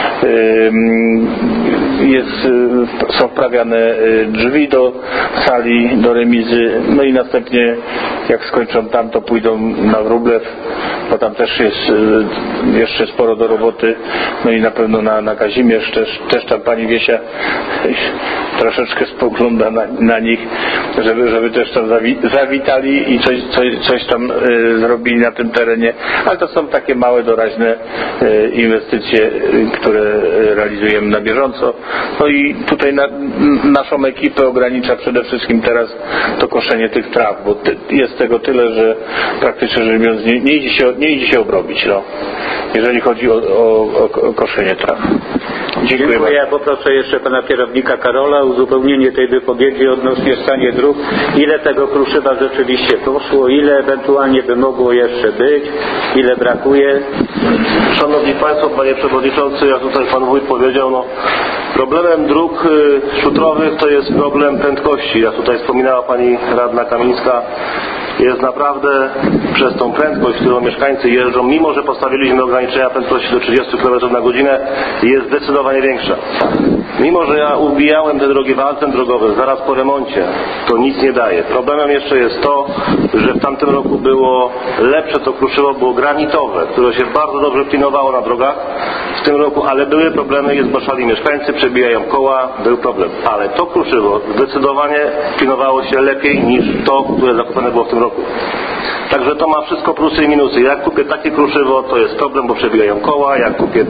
są wprawiane drzwi do sali, do remizy, i następnie jak skończą tam, to pójdą na Wróblew, bo tam też jest jeszcze sporo do roboty, i na pewno na Kazimierz też tam pani Wiesia troszeczkę spogląda na nich, żeby też tam zawitali i coś tam zrobili na tym terenie, ale to są takie małe, doraźne inwestycje, które realizujemy na bieżąco. I tutaj naszą ekipę ogranicza przede wszystkim teraz to koszenie tych traw, bo jest tego tyle, że praktycznie rzecz biorąc nie idzie się obrobić, jeżeli chodzi o koszenie traw. Dziękuję. Ja poproszę jeszcze pana kierownika Karola o uzupełnienie tej wypowiedzi odnośnie stanie dróg. Ile tego kruszywa rzeczywiście poszło, ile ewentualnie by mogło jeszcze być, ile brakuje? Szanowni Państwo, Panie Przewodniczący, jak tutaj Pan Wójt powiedział, problemem dróg szutrowych to jest problem prędkości. Jak tutaj wspominała Pani Radna Kamińska, jest naprawdę przez tą prędkość, którą mieszkańcy jeżdżą, mimo że postawiliśmy ograniczenia prędkości do 30 km na godzinę, jest zdecydowanie większa. Mimo że ja ubijałem te drogi walcem drogowym zaraz po remoncie, to nic nie daje. Problemem jeszcze jest to, że w tamtym roku było lepsze to kruszywo, było granitowe, które się bardzo dobrze pilnowało na drogach w tym roku, ale były problemy, je zgłaszali mieszkańcy, przebijają koła, był problem. Ale to kruszywo zdecydowanie pilnowało się lepiej niż to, które zakupione było w tym roku. Także to ma wszystko plusy i minusy. Jak kupię takie kruszywo, to jest problem, bo przebijają koła. Jak kupię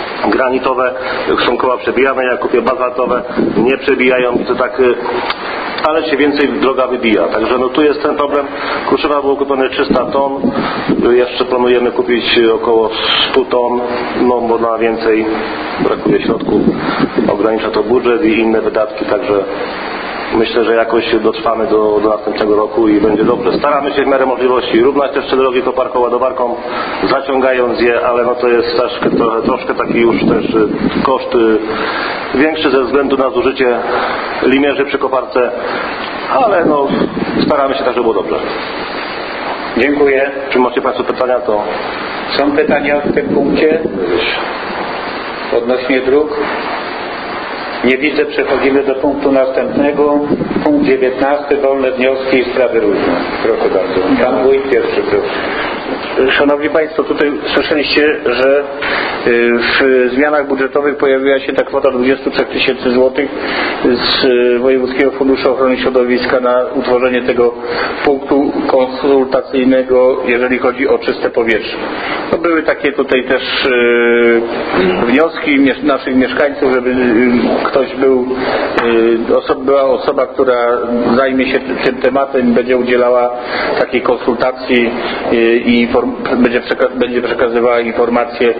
granitowe, są koła przebijane. Jak kupię bazaltowe, nie przebijają. I to tak ale się więcej droga wybija. Także no tu jest ten problem. Kruszywa było kupione 300 ton, jeszcze planujemy kupić około 100 ton, no bo na więcej brakuje środków, ogranicza to budżet i inne wydatki, także myślę, że jakoś dotrwamy do następnego roku i będzie dobrze. Staramy się w miarę możliwości równać jeszcze drogi koparką-ładowarką, zaciągając je, ale no to jest też troszkę taki już też koszt większy ze względu na zużycie limierzy przy koparce, ale no staramy się tak, żeby było dobrze. Dziękuję. Czy macie Państwo pytania, to... Są pytania w tym punkcie odnośnie dróg? Nie widzę, przechodzimy do punktu następnego. Punkt 19. Wolne wnioski i sprawy różne. Proszę bardzo. Pan wójt pierwszy, proszę. Szanowni Państwo, tutaj słyszeliście, że w zmianach budżetowych pojawiła się ta kwota 23 000 złotych z Wojewódzkiego Funduszu Ochrony Środowiska na utworzenie tego punktu konsultacyjnego, jeżeli chodzi o czyste powietrze. No były takie tutaj też wnioski naszych mieszkańców, żeby ktoś była osoba, która zajmie się tym tematem, będzie udzielała takiej konsultacji i będzie przekazywała informacje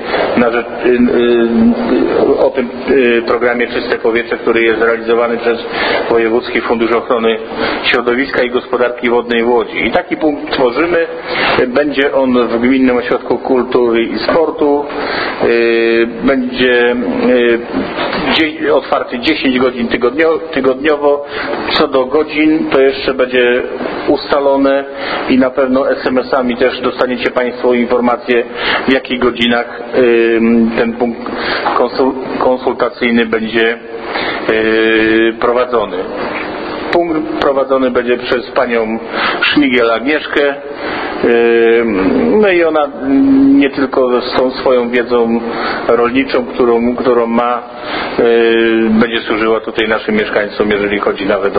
o tym programie Czyste Powietrze, który jest realizowany przez Wojewódzki Fundusz Ochrony Środowiska i Gospodarki Wodnej w Łodzi. I taki punkt tworzymy. Będzie on w Gminnym Ośrodku Kultury i Sportu. Będzie otwarty 10 godzin tygodniowo. Co do godzin, to jeszcze będzie ustalone i na pewno SMS-ami też dostaniecie Państwo informacje, w jakich godzinach ten punkt konsultacyjny będzie prowadzony. Punkt prowadzony będzie przez panią Szmigiel Agnieszkę. No i ona nie tylko z tą swoją wiedzą rolniczą, którą ma, będzie służyła tutaj naszym mieszkańcom, jeżeli chodzi nawet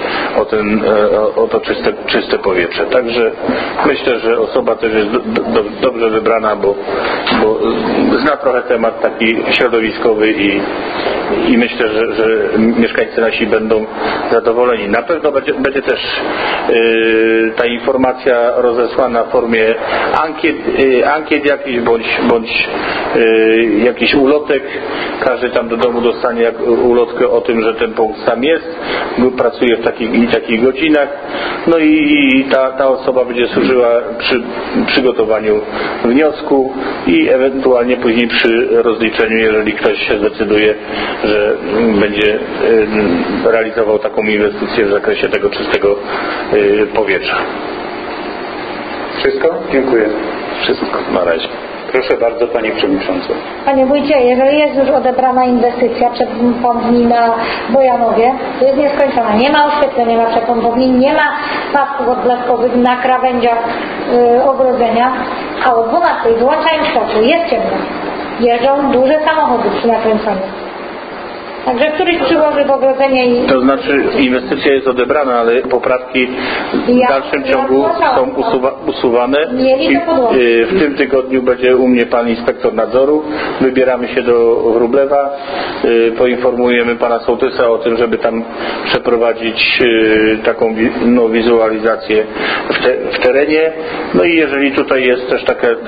o to czyste powietrze. Także myślę, że osoba też jest dobrze wybrana, bo zna trochę temat taki środowiskowy i myślę, że mieszkańcy nasi będą zadowoleni. Na pewno będzie też ta informacja rozesłana w formie ankiet jakichś bądź jakiś ulotek. Każdy tam do domu dostanie ulotkę o tym, że ten punkt tam jest, pracuje w takich i takich godzinach. No i ta osoba będzie służyła przy przygotowaniu wniosku i ewentualnie później przy rozliczeniu, jeżeli ktoś się zdecyduje, że będzie realizował taką inwestycję w zakresie tego czystego powietrza. Wszystko? Dziękuję. Wszystko na razie. Proszę bardzo, Pani Przewodnicząca. Panie Wójcie, jeżeli jest już odebrana inwestycja przepompowni na Bojanowie, to jest nieskończona. Nie ma oświetlenia na przepompowni, nie ma pasków odblaskowych na krawędziach ogrodzenia, a o 12 wyłączają światło, jest ciemno. Jeżdżą duże samochody przy nakręcaniu. Także któryś przyłoży w ogrodzenie i... To znaczy inwestycja jest odebrana, ale poprawki w dalszym ciągu są usuwane. I w tym tygodniu będzie u mnie pan inspektor nadzoru. Wybieramy się do Wróblewa. Poinformujemy pana sołtysa o tym, żeby tam przeprowadzić taką wizualizację w terenie. No i jeżeli tutaj jest też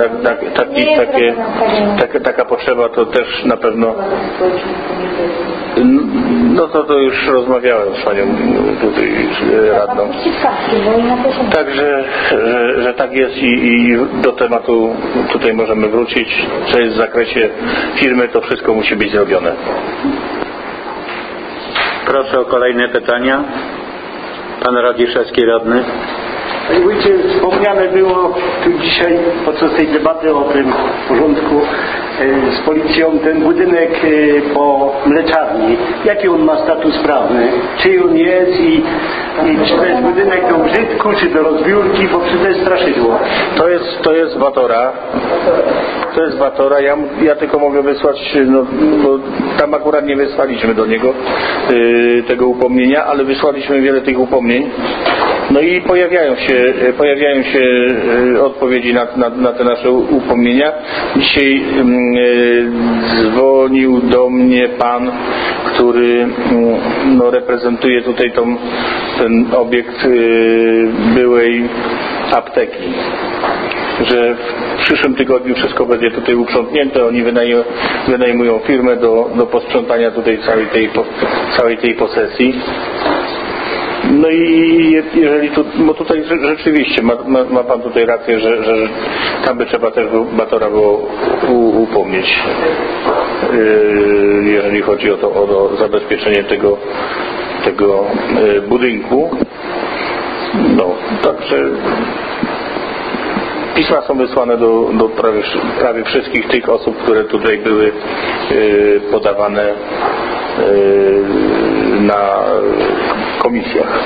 taka potrzeba, to też na pewno no to już rozmawiałem z panią tutaj radną. Także, że tak jest i do tematu tutaj możemy wrócić. Co jest w zakresie firmy, to wszystko musi być zrobione. Proszę o kolejne pytania. Pan Radziszewski, radny. Panie wójcie, wspomniane było tu dzisiaj podczas tej debaty o tym porządku z policją ten budynek po mleczarni. Jaki on ma status prawny? Czyj on jest i czy to jest budynek do użytku, czy do rozbiórki, bo to jest straszydło. To jest Watora. To jest Watora. Ja tylko mogę wysłać, bo tam akurat nie wysłaliśmy do niego tego upomnienia, ale wysłaliśmy wiele tych upomnień. No i pojawiają się odpowiedzi na te nasze upomnienia. Dzisiaj dzwonił do mnie pan, który reprezentuje tutaj ten obiekt byłej apteki, że w przyszłym tygodniu wszystko będzie tutaj uprzątnięte. Oni wynajmują firmę do posprzątania tutaj całej tej posesji. No i jeżeli bo tutaj rzeczywiście ma pan tutaj rację, że tam by trzeba też Batora było upomnieć, jeżeli chodzi o zabezpieczenie tego budynku. No, także pisma są wysłane do prawie wszystkich tych osób, które tutaj były podawane na komisjach.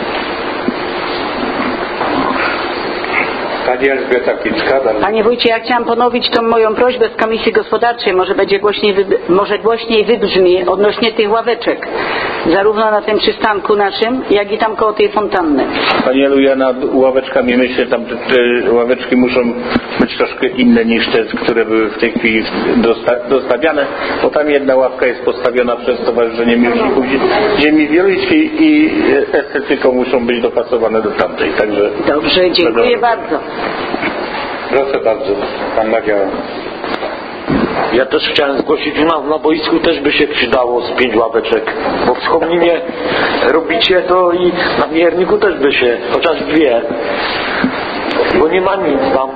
Pani Elżbieta Kicka. Panie wójcie, ja chciałam ponowić tą moją prośbę z Komisji Gospodarczej, może głośniej wybrzmi odnośnie tych ławeczek, zarówno na tym przystanku naszym, jak i tam koło tej fontanny. Pani Elu, ja nad ławeczkami myślę, tam te ławeczki muszą być troszkę inne niż te, które były w tej chwili dostawiane, bo tam jedna ławka jest postawiona przez Stowarzyszenie Miłośników Ziemi Wieluńskiej i estetyką muszą być dopasowane do tamtej. Także dobrze, dziękuję bardzo. Proszę bardzo, pan Nadziała. Ja też chciałem zgłosić, na boisku też by się przydało z 5 ławeczek, bo w Skomlinie robicie to i na Mierniku też by się, chociaż 2, bo nie ma nic tam.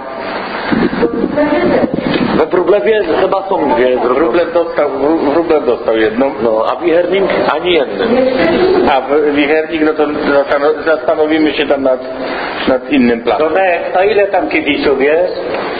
We Wróblewie chyba są 2. Wróblew dostał jedną. No, a Wichernik ani jednym. A Wichernik, no to zastanowimy się tam nad innym planem. To ile tam kibiców jest?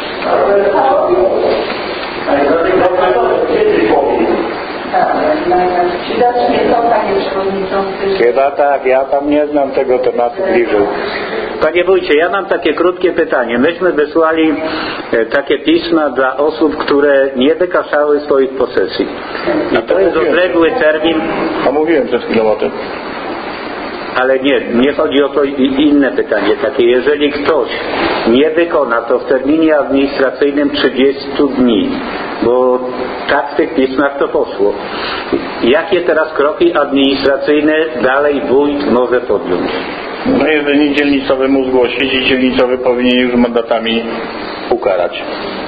Chyba tak, ja tam nie znam tego tematu bliżej. Panie wójcie, ja mam takie krótkie pytanie. Myśmy wysłali takie pisma dla osób, które nie wykaszały swoich posesji. I to jest odległy termin. A mówiłem przed chwilą o tym. Ale nie chodzi o to inne pytanie takie. Jeżeli ktoś nie wykona to w terminie administracyjnym 30 dni, bo tak w tych pismach to poszło. Jakie teraz kroki administracyjne dalej wójt może podjąć? No jedynie dzielnicowy mu zgłosić i dzielnicowy powinien już mandatami ukarać.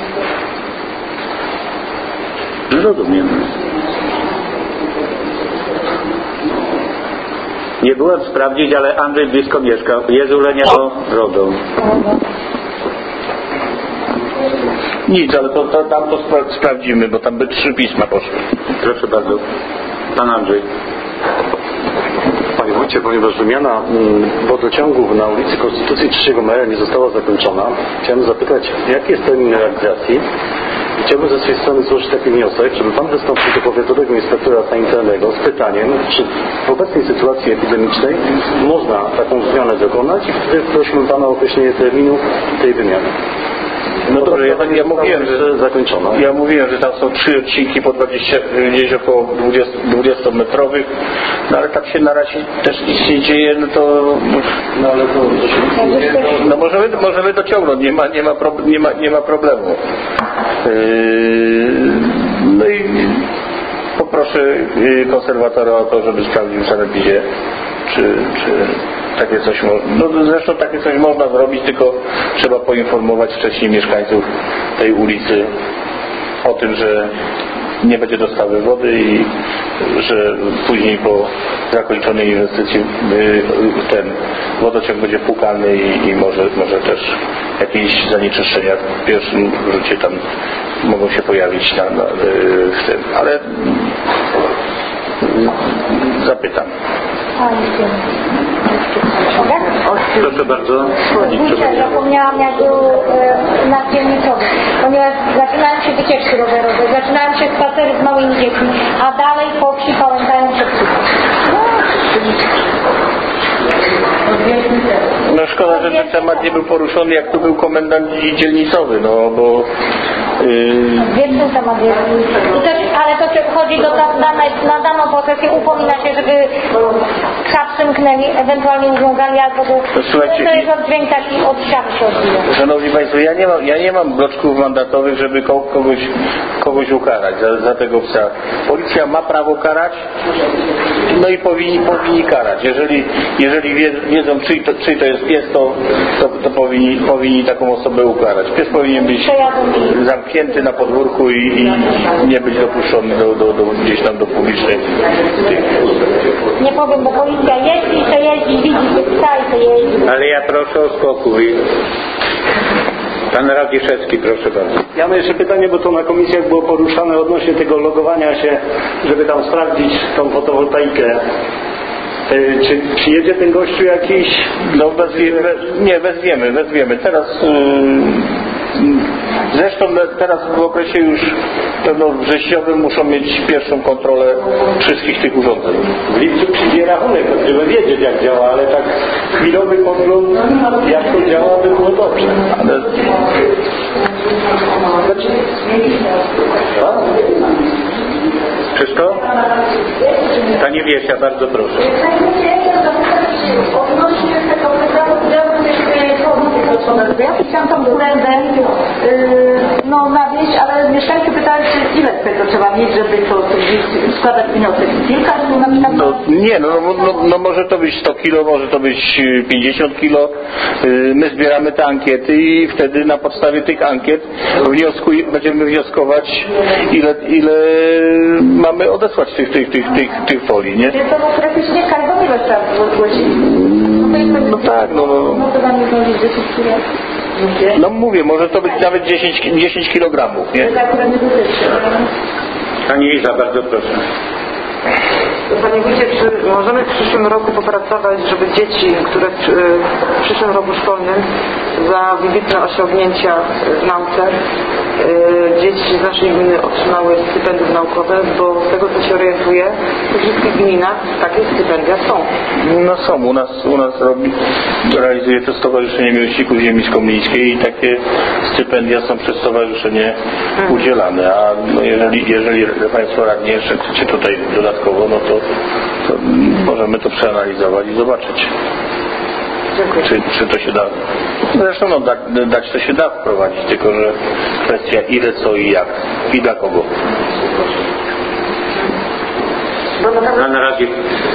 Rozumiem. Nie byłem sprawdzić, ale Andrzej blisko mieszkał. Jezulenia to rodą. Nic, ale tam to sprawdzimy, bo tam by 3 pisma poszły. Proszę bardzo. Pan Andrzej. Panie wójcie, ponieważ wymiana wodociągów na ulicy Konstytucji 3 Maja nie została zakończona, chciałem zapytać, jaki jest termin realizacji? Chciałbym ze swojej strony złożyć taki wniosek, żeby Pan wystąpił do powiatowego inspektora sanitarnego z pytaniem, czy w obecnej sytuacji epidemicznej można taką zmianę dokonać i wtedy prosimy Pana o określenie terminu tej wymiany. No dobrze, ja mówiłem, że zakończono. Ja mówiłem, że tam są 3 odcinki po 20, gdzieś około 20-metrowych, no ale tak się na razie też nic nie dzieje, no to no możemy dociągnąć, nie ma problemu. No i poproszę konserwatora o to, żeby sprawdził w sanepidzie, czy takie coś no zresztą takie coś można zrobić, tylko trzeba poinformować wcześniej mieszkańców tej ulicy o tym, że nie będzie dostawy wody i że później po zakończonej inwestycji ten wodociąg będzie płukany i może też jakieś zanieczyszczenia w pierwszym rzucie tam mogą się pojawić w tym, ale zapytam. Proszę bardzo. Zapomniałam, jak był na dzielnicowy, ponieważ zaczynają się wycieczki rowerowe, zaczynają się spacery z małymi dziećmi, a dalej po wsi pałętają się psy. No szkoda, że ten temat nie był poruszony, jak tu był komendant dzielnicowy, no bo Wiem, ten temat jest. Ale to czy chodzi na daną posesję, upomina się, żeby psa przymknęli, ewentualnie urządzali albo to jest oddźwięk taki od ściany się odbija. Szanowni Państwo, ja nie mam bloczków mandatowych, żeby kogoś ukarać za tego psa. Policja ma prawo karać, no i powinni karać. Jeżeli wiedzą, czyj to jest pies, to powinni taką osobę ukarać. Pies powinien być zamknięty na podwórku i nie być dopuszczony gdzieś tam do publicznych. Nie powiem, bo policja jeździ, widzi psa i jeździ. Ale ja proszę o spokój. Pan Radziszewski, proszę bardzo. Ja mam jeszcze pytanie, bo to na komisjach było poruszane odnośnie tego logowania się, żeby tam sprawdzić tą fotowoltaikę. Czy przyjedzie ten gościu jakiś? No wezwiemy. Zresztą teraz w okresie już pewno wrześniowym muszą mieć pierwszą kontrolę wszystkich tych urządzeń. W lipcu przyjdzie rachunek, żeby wiedzieć jak działa, ale tak chwilowy pogląd jak to działa by było dobrze. Ale... Wszystko? Panie Wiesia, bardzo proszę. Odnośnie tego programu ja chciałam tą urzędę nawieść, ale mieszkańcy pytali się, ile tego trzeba mieć, żeby to składać wniosek. Kilka No może to być 100 kilo, może to być 50 kilo. My zbieramy te ankiety i wtedy na podstawie tych ankiet będziemy wnioskować, ile mamy odesłać tych folii, nie? To praktycznie każdą ilość trzeba zgłosić. No tak, no mówię, może to być nawet 10 kilogramów, nie? Pani Iza, bardzo proszę. Panie Wójcie, czy możemy w przyszłym roku popracować, żeby dzieci, które w przyszłym roku szkolnym za wybitne osiągnięcia w nauce dzieci z naszej gminy otrzymały stypendium naukowe, bo z tego co się orientuję, w wszystkich gminach takie stypendia są. No są, u nas realizuje to Stowarzyszenie Miłośników Ziemi Skomlińskiej i takie stypendia są przez stowarzyszenie udzielane, a no jeżeli Państwo radni jeszcze chcecie tutaj dodatkowo, no to możemy to przeanalizować i zobaczyć. Czy to się da. Zresztą dać to się da wprowadzić, tylko że kwestia ile, co i jak i dla kogo. Na razie.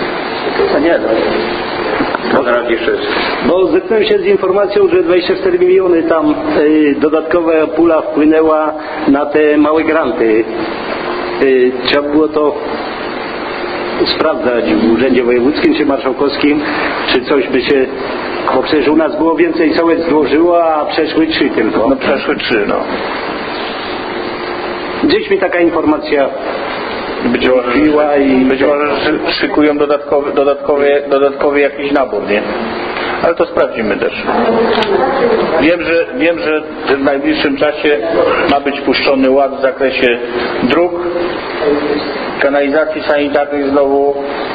Bo zetknąłem się z informacją, że 24 miliony tam dodatkowa pula wpłynęła na te małe granty. Trzeba było to sprawdzać w Urzędzie Wojewódzkim czy Marszałkowskim, czy coś by się... Bo przecież u nas było więcej sołec złożyło, a przeszły 3 tylko. No przeszły 3, no. Gdzieś mi taka informacja być może szykują dodatkowy jakiś nabór, nie? Ale to sprawdzimy też. Wiem, że w najbliższym czasie ma być puszczony ład w zakresie dróg, kanalizacji sanitarnej znowu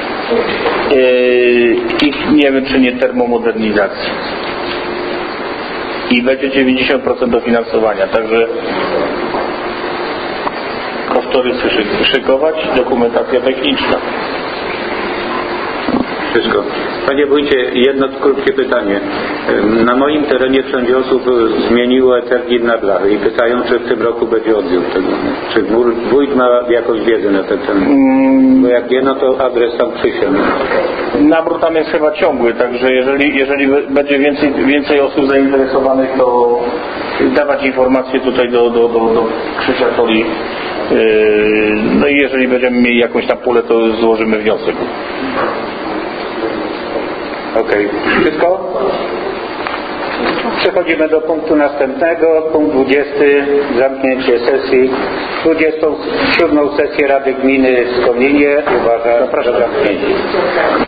i nie wiem, czy nie termomodernizacji. I będzie 90% dofinansowania, także kosztorysy szykować, dokumentacja techniczna. Wszystko. Panie Wójcie, jedno krótkie pytanie. Na moim terenie wszędzie osób zmieniło Eternit na blachy i pytają, czy w tym roku będzie odbiór tego. Czy wójt ma jakąś wiedzę na ten temat? Bo jak nie, no to adres tam przysiął. Nabór tam jest chyba ciągły, także jeżeli będzie więcej osób zainteresowanych, to dawać informacje tutaj do Krzysia Soli. No i jeżeli będziemy mieli jakąś tam pulę, to złożymy wniosek. Okej. Wszystko? Przechodzimy do punktu następnego. Punkt 20. Zamknięcie sesji. 27. sesję Rady Gminy w Skomlinie. Uważam za zamknięcie.